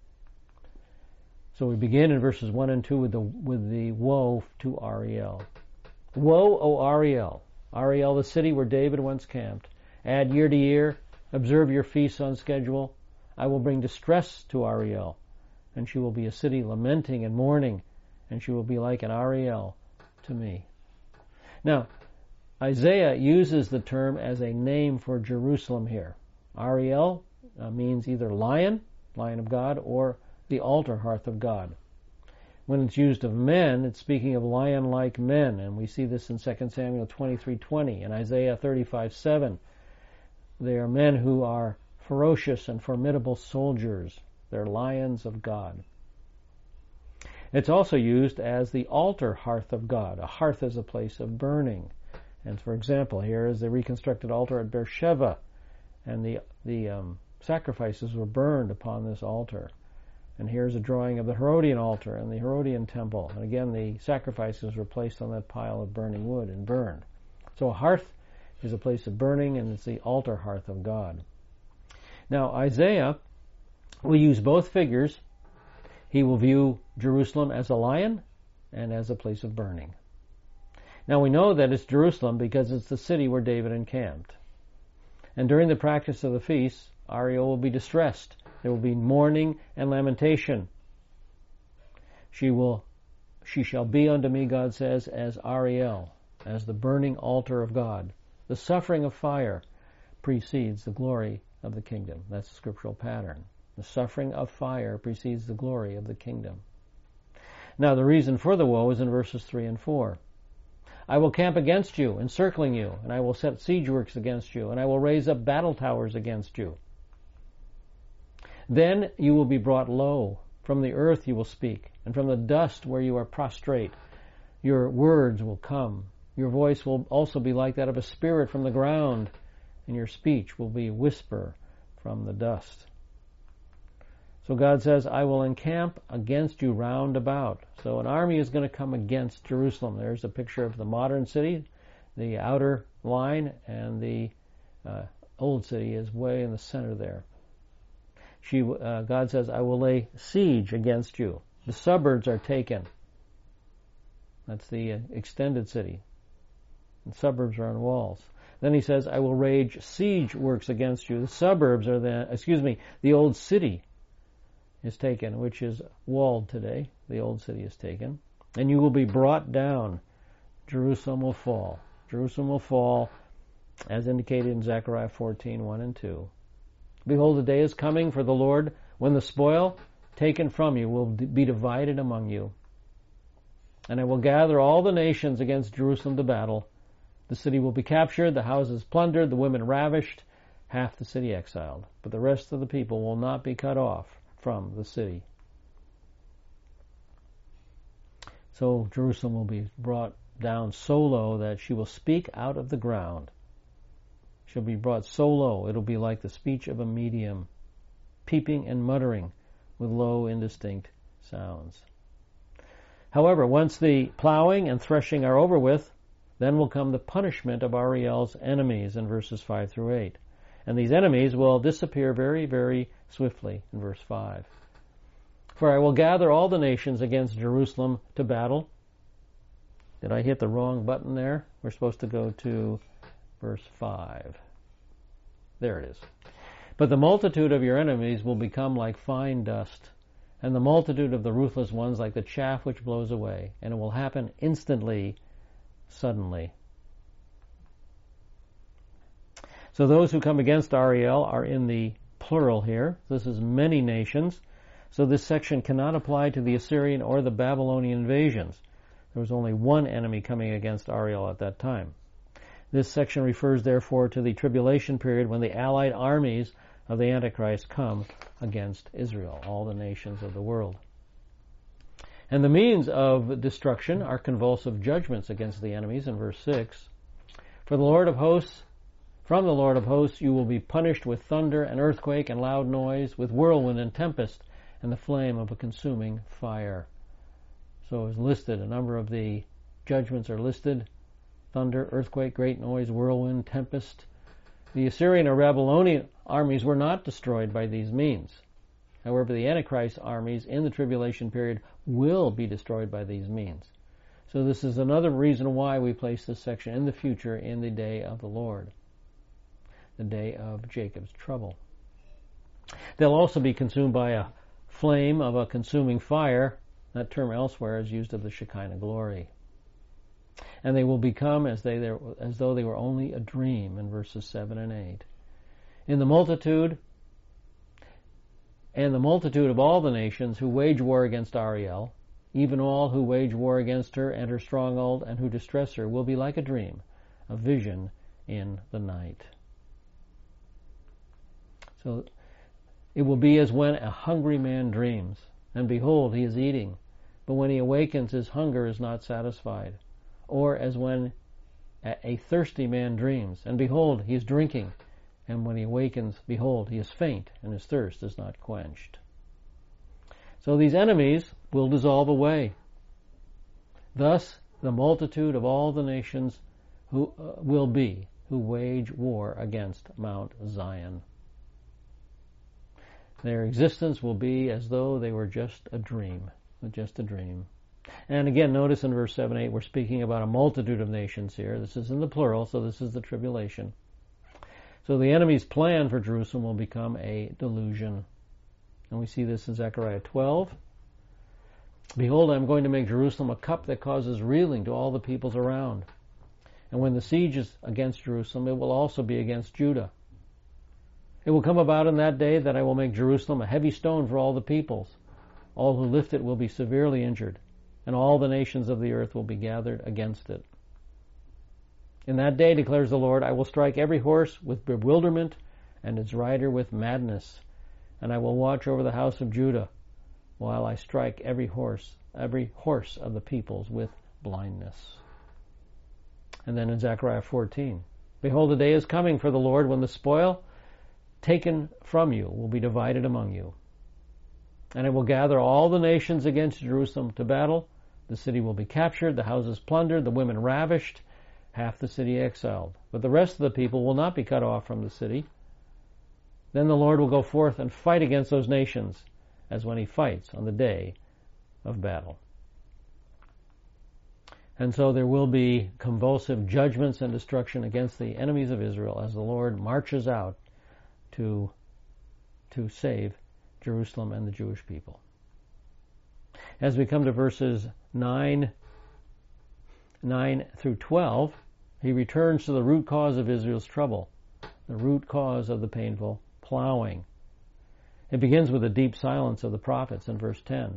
So we begin in verses 1 and 2 with the woe to Ariel. Woe, O Ariel! Ariel, the city where David once camped. Add year to year. Observe your feasts on schedule. I will bring distress to Ariel, and she will be a city lamenting and mourning, and she will be like an Ariel to me. Now, Isaiah uses the term as a name for Jerusalem here. Ariel means either lion of God, or the altar hearth of God. When it's used of men, it's speaking of lion-like men, and we see this in 2 Samuel 23:20 and Isaiah 35:7. They are men who are ferocious and formidable soldiers. They're lions of God. It's also used as the altar hearth of God. A hearth is a place of burning. And for example, here is the reconstructed altar at Beersheba, and the sacrifices were burned upon this altar. And here's a drawing of the Herodian altar and the Herodian temple. And again, the sacrifices were placed on that pile of burning wood and burned. So a hearth is a place of burning, and it's the altar hearth of God. Now, Isaiah will use both figures. He will view Jerusalem as a lion and as a place of burning. Now, we know that it's Jerusalem because it's the city where David encamped. And during the practice of the feast, Ariel will be distressed. There will be mourning and lamentation. She shall be unto me, God says, as Ariel, as the burning altar of God. The suffering of fire precedes the glory of the kingdom. That's the scriptural pattern. The suffering of fire precedes the glory of the kingdom. Now, the reason for the woe is in verses 3 and 4. I will camp against you, encircling you, and I will set siege works against you, and I will raise up battle towers against you. Then you will be brought low. From the earth you will speak, and from the dust where you are prostrate, your words will come. Your voice will also be like that of a spirit from the ground, and your speech will be whisper from the dust. So God says, I will encamp against you round about. So an army is going to come against Jerusalem. There's a picture of the modern city, the outer line, and the old city is way in the center there. God says, I will lay siege against you. The suburbs are taken. That's the extended city. The suburbs are on walls. Then he says, I will rage siege works against you. The suburbs are the old city is taken, which is walled today. The old city is taken. And you will be brought down. Jerusalem will fall. Jerusalem will fall, as indicated in Zechariah 14:1 and 2. Behold, the day is coming for the Lord when the spoil taken from you will be divided among you. And I will gather all the nations against Jerusalem to battle. The city will be captured, the houses plundered, the women ravished, half the city exiled. But the rest of the people will not be cut off from the city. So Jerusalem will be brought down so low that she will speak out of the ground. She'll be brought so low, it'll be like the speech of a medium, peeping and muttering with low, indistinct sounds. However, once the plowing and threshing are over with, then will come the punishment of Ariel's enemies in verses 5 through 8. And these enemies will disappear very, very swiftly in verse 5. For I will gather all the nations against Jerusalem to battle. Did I hit the wrong button there? We're supposed to go to verse 5. There it is. But the multitude of your enemies will become like fine dust, and the multitude of the ruthless ones like the chaff which blows away, and it will happen instantly, suddenly. So those who come against Ariel are in the plural here. This is many nations. So this section cannot apply to the Assyrian or the Babylonian invasions. There was only one enemy coming against Ariel at that time. This section refers, therefore, to the tribulation period when the allied armies of the Antichrist come against Israel, all the nations of the world. And the means of destruction are convulsive judgments against the enemies in verse 6. From the Lord of hosts you will be punished with thunder and earthquake and loud noise, with whirlwind and tempest and the flame of a consuming fire. So it's listed, a number of the judgments are listed: thunder, earthquake, great noise, whirlwind, tempest. The Assyrian or Babylonian armies were not destroyed by these means. However, the Antichrist armies in the tribulation period will be destroyed by these means. So this is another reason why we place this section in the future, in the day of the Lord, the day of Jacob's trouble. They'll also be consumed by a flame of a consuming fire. That term elsewhere is used of the Shekinah glory. And they will become as though they were only a dream in verses 7 and 8. And the multitude of all the nations who wage war against Ariel, even all who wage war against her and her stronghold and who distress her, will be like a dream, a vision in the night. So it will be as when a hungry man dreams, and behold, he is eating, but when he awakens, his hunger is not satisfied. Or as when a thirsty man dreams, and behold, he is drinking, and when he awakens, behold, he is faint, and his thirst is not quenched. So these enemies will dissolve away. Thus, the multitude of all the nations who wage war against Mount Zion. Their existence will be as though they were just a dream. And again, notice in verse 7-8, we're speaking about a multitude of nations here. This is in the plural, so this is the tribulation. So the enemy's plan for Jerusalem will become a delusion. And we see this in Zechariah 12. Behold, I am going to make Jerusalem a cup that causes reeling to all the peoples around. And when the siege is against Jerusalem, it will also be against Judah. It will come about in that day that I will make Jerusalem a heavy stone for all the peoples. All who lift it will be severely injured, and all the nations of the earth will be gathered against it. In that day, declares the Lord, I will strike every horse with bewilderment and its rider with madness, and I will watch over the house of Judah while I strike every horse of the peoples with blindness. And then in Zechariah 14, behold, the day is coming for the Lord when the spoil taken from you will be divided among you. And I will gather all the nations against Jerusalem to battle. The city will be captured, the houses plundered, the women ravished, half the city exiled. But the rest of the people will not be cut off from the city. Then the Lord will go forth and fight against those nations, as when he fights on the day of battle. And so there will be convulsive judgments and destruction against the enemies of Israel as the Lord marches out to save Jerusalem and the Jewish people. As we come to verses 9 through 12, he returns to the root cause of Israel's trouble, the root cause of the painful plowing. It begins with a deep silence of the prophets in verse 10.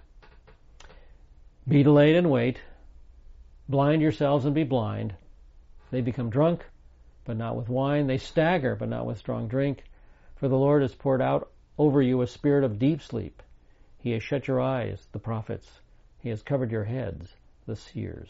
Be delayed and wait. Blind yourselves and be blind. They become drunk, but not with wine. They stagger, but not with strong drink. For the Lord has poured out over you a spirit of deep sleep. He has shut your eyes, the prophets. He has covered your heads, the seers.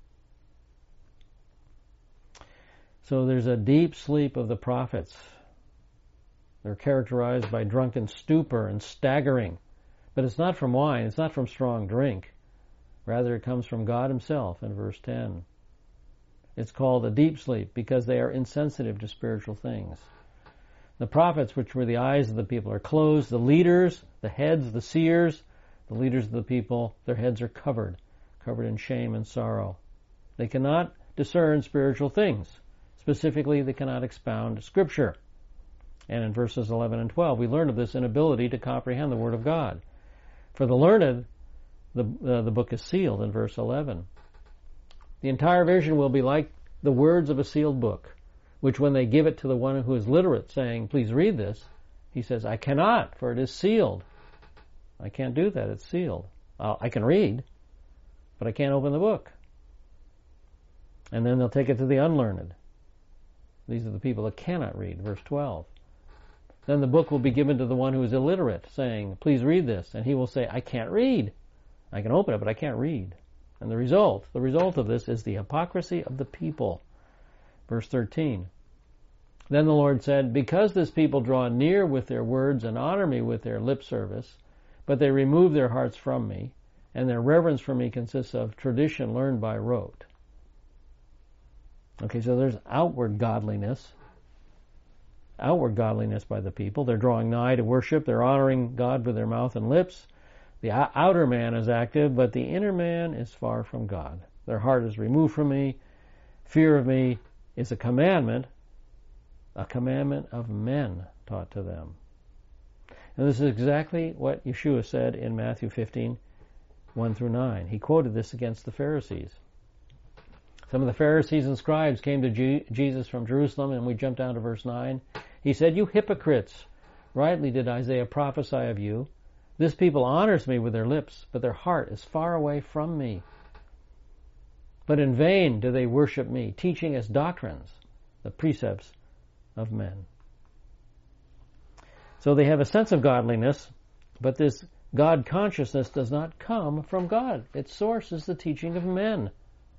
So there's a deep sleep of the prophets. They're characterized by drunken stupor and staggering. But it's not from wine, it's not from strong drink. Rather, it comes from God himself in verse 10. It's called a deep sleep because they are insensitive to spiritual things. The prophets, which were the eyes of the people, are closed. The leaders, the heads, the seers, the leaders of the people, their heads are covered in shame and sorrow. They cannot discern spiritual things. Specifically, they cannot expound Scripture. And in verses 11 and 12, we learn of this inability to comprehend the Word of God. For the learned, the book is sealed in verse 11. The entire vision will be like the words of a sealed book, which when they give it to the one who is literate, saying, please read this, he says, I cannot, for it is sealed. I can't do that, it's sealed. I can read, but I can't open the book. And then they'll take it to the unlearned, These are the people that cannot read, verse 12. Then the book will be given to the one who is illiterate, saying, please read this. And he will say, I can't read. I can open it, but I can't read. And the result of this is the hypocrisy of the people. Verse 13. Then the Lord said, because this people draw near with their words and honor me with their lip service, but they remove their hearts from me, and their reverence for me consists of tradition learned by rote. Okay, so there's outward godliness by the people. They're drawing nigh to worship. They're honoring God with their mouth and lips. The outer man is active, but the inner man is far from God. Their heart is removed from me. Fear of me is a commandment of men taught to them. And this is exactly what Yeshua said in Matthew 15, 1 through 9. He quoted this against the Pharisees. Some of the Pharisees and scribes came to Jesus from Jerusalem, and we jump down to verse 9. He said, you hypocrites, rightly did Isaiah prophesy of you. This people honors me with their lips, but their heart is far away from me. But in vain do they worship me, teaching as doctrines the precepts of men. So they have a sense of godliness, but this God consciousness does not come from God. Its source is the teaching of men.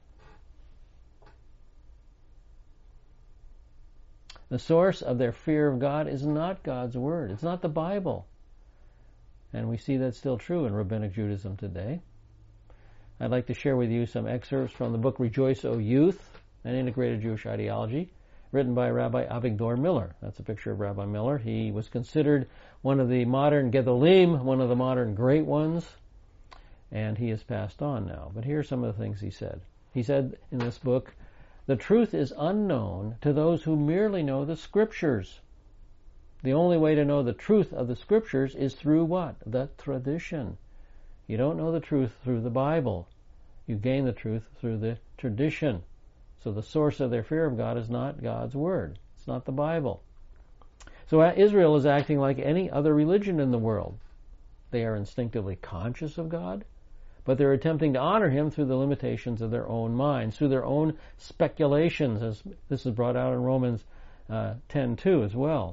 The source of their fear of God is not God's Word. It's not the Bible. And we see that still true in Rabbinic Judaism today. I'd like to share with you some excerpts from the book Rejoice, O Youth, an Integrated Jewish Ideology, written by Rabbi Avigdor Miller. That's a picture of Rabbi Miller. He was considered one of the modern Gedolim, one of the modern great ones, and he has passed on now. But here are some of the things he said. He said in this book, the truth is unknown to those who merely know the Scriptures. The only way to know the truth of the Scriptures is through what? The tradition. You don't know the truth through the Bible. You gain the truth through the tradition. So the source of their fear of God is not God's Word. It's not the Bible. So Israel is acting like any other religion in the world. They are instinctively conscious of God, but they're attempting to honor Him through the limitations of their own minds, through their own speculations, as this is brought out in Romans 10:2 as well.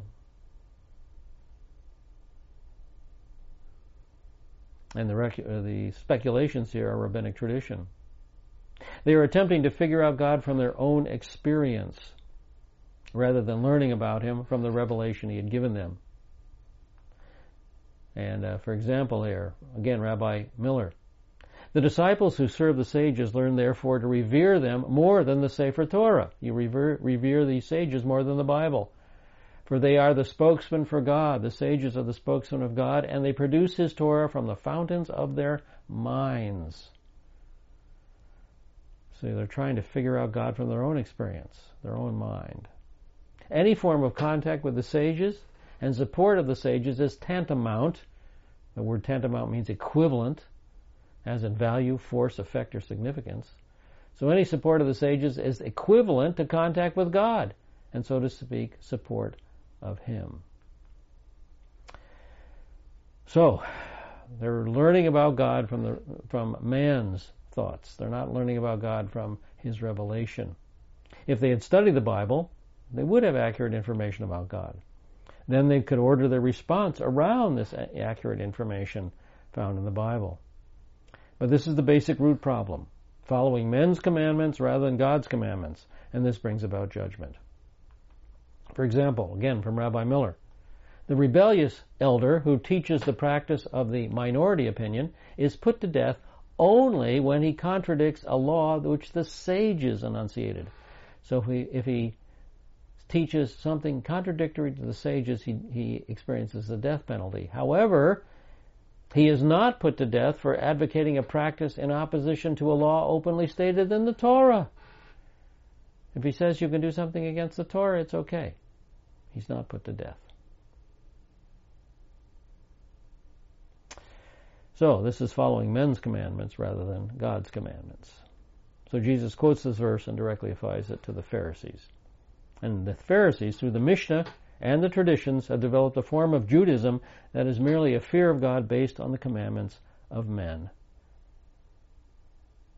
And the speculations here are rabbinic tradition. They are attempting to figure out God from their own experience, rather than learning about Him from the revelation He had given them. And for example here, again, Rabbi Miller, the disciples who serve the sages learn therefore to revere them more than the Sefer Torah. You revere these sages more than the Bible. For they are the spokesmen for God. The sages are the spokesmen of God, and they produce His Torah from the fountains of their minds. So they're trying to figure out God from their own experience, their own mind. Any form of contact with the sages and support of the sages is tantamount. The word tantamount means equivalent, as in value, force, effect, or significance. So any support of the sages is equivalent to contact with God, and so to speak, support of Him. So they're learning about God from man's thoughts. They're not learning about God from His revelation. If they had studied the Bible, they would have accurate information about God. Then they could order their response around this accurate information found in the Bible. But this is the basic root problem, following men's commandments rather than God's commandments, and this brings about judgment. For example, again from Rabbi Miller, the rebellious elder who teaches the practice of the minority opinion is put to death only when he contradicts a law which the sages enunciated. So if he teaches something contradictory to the sages, he experiences the death penalty. However, he is not put to death for advocating a practice in opposition to a law openly stated in the Torah. If he says you can do something against the Torah, it's okay. He's not put to death. So this is following men's commandments rather than God's commandments. So Jesus quotes this verse and directly applies it to the Pharisees. And the Pharisees, through the Mishnah and the traditions, have developed a form of Judaism that is merely a fear of God based on the commandments of men.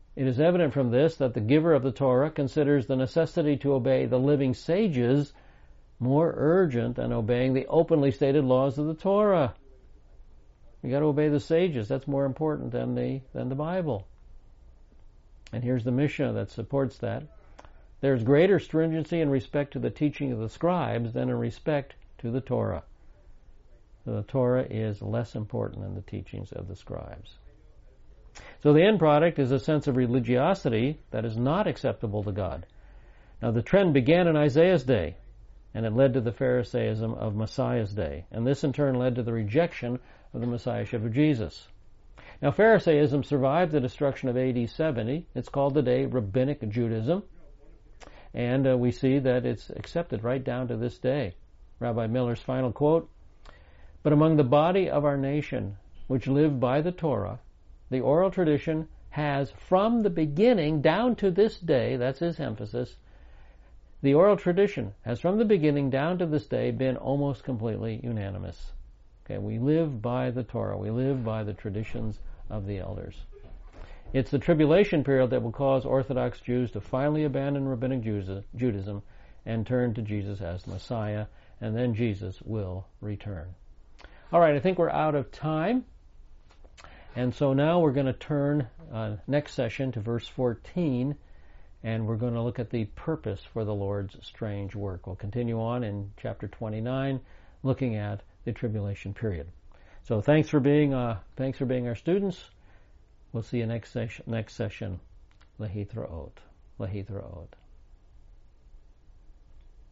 It is evident from this that the giver of the Torah considers the necessity to obey the living sages more urgent than obeying the openly stated laws of the Torah. You got to obey the sages. That's more important than the Bible. And here's the Mishnah that supports that. There's greater stringency in respect to the teaching of the scribes than in respect to the Torah. So the Torah is less important than the teachings of the scribes. So the end product is a sense of religiosity that is not acceptable to God. Now the trend began in Isaiah's day, and it led to the Pharisaism of Messiah's day. And this in turn led to the rejection of the Messiahship of Jesus. Now Pharisaism survived the destruction of AD 70. It's called today Rabbinic Judaism. And we see that it's accepted right down to this day. Rabbi Miller's final quote, "But among the body of our nation, which live by the Torah, the oral tradition has from the beginning down to this day," that's his emphasis, "the oral tradition has from the beginning down to this day been almost completely unanimous." Okay, we live by the Torah. We live by the traditions of the elders. It's the tribulation period that will cause Orthodox Jews to finally abandon Rabbinic Judaism and turn to Jesus as the Messiah, and then Jesus will return. All right, I think we're out of time. And so now we're going to turn next session to verse 14, and we're going to look at the purpose for the Lord's strange work. We'll continue on in chapter 29, looking at the tribulation period. So thanks for being our students. We'll see you next session. Lehitraot.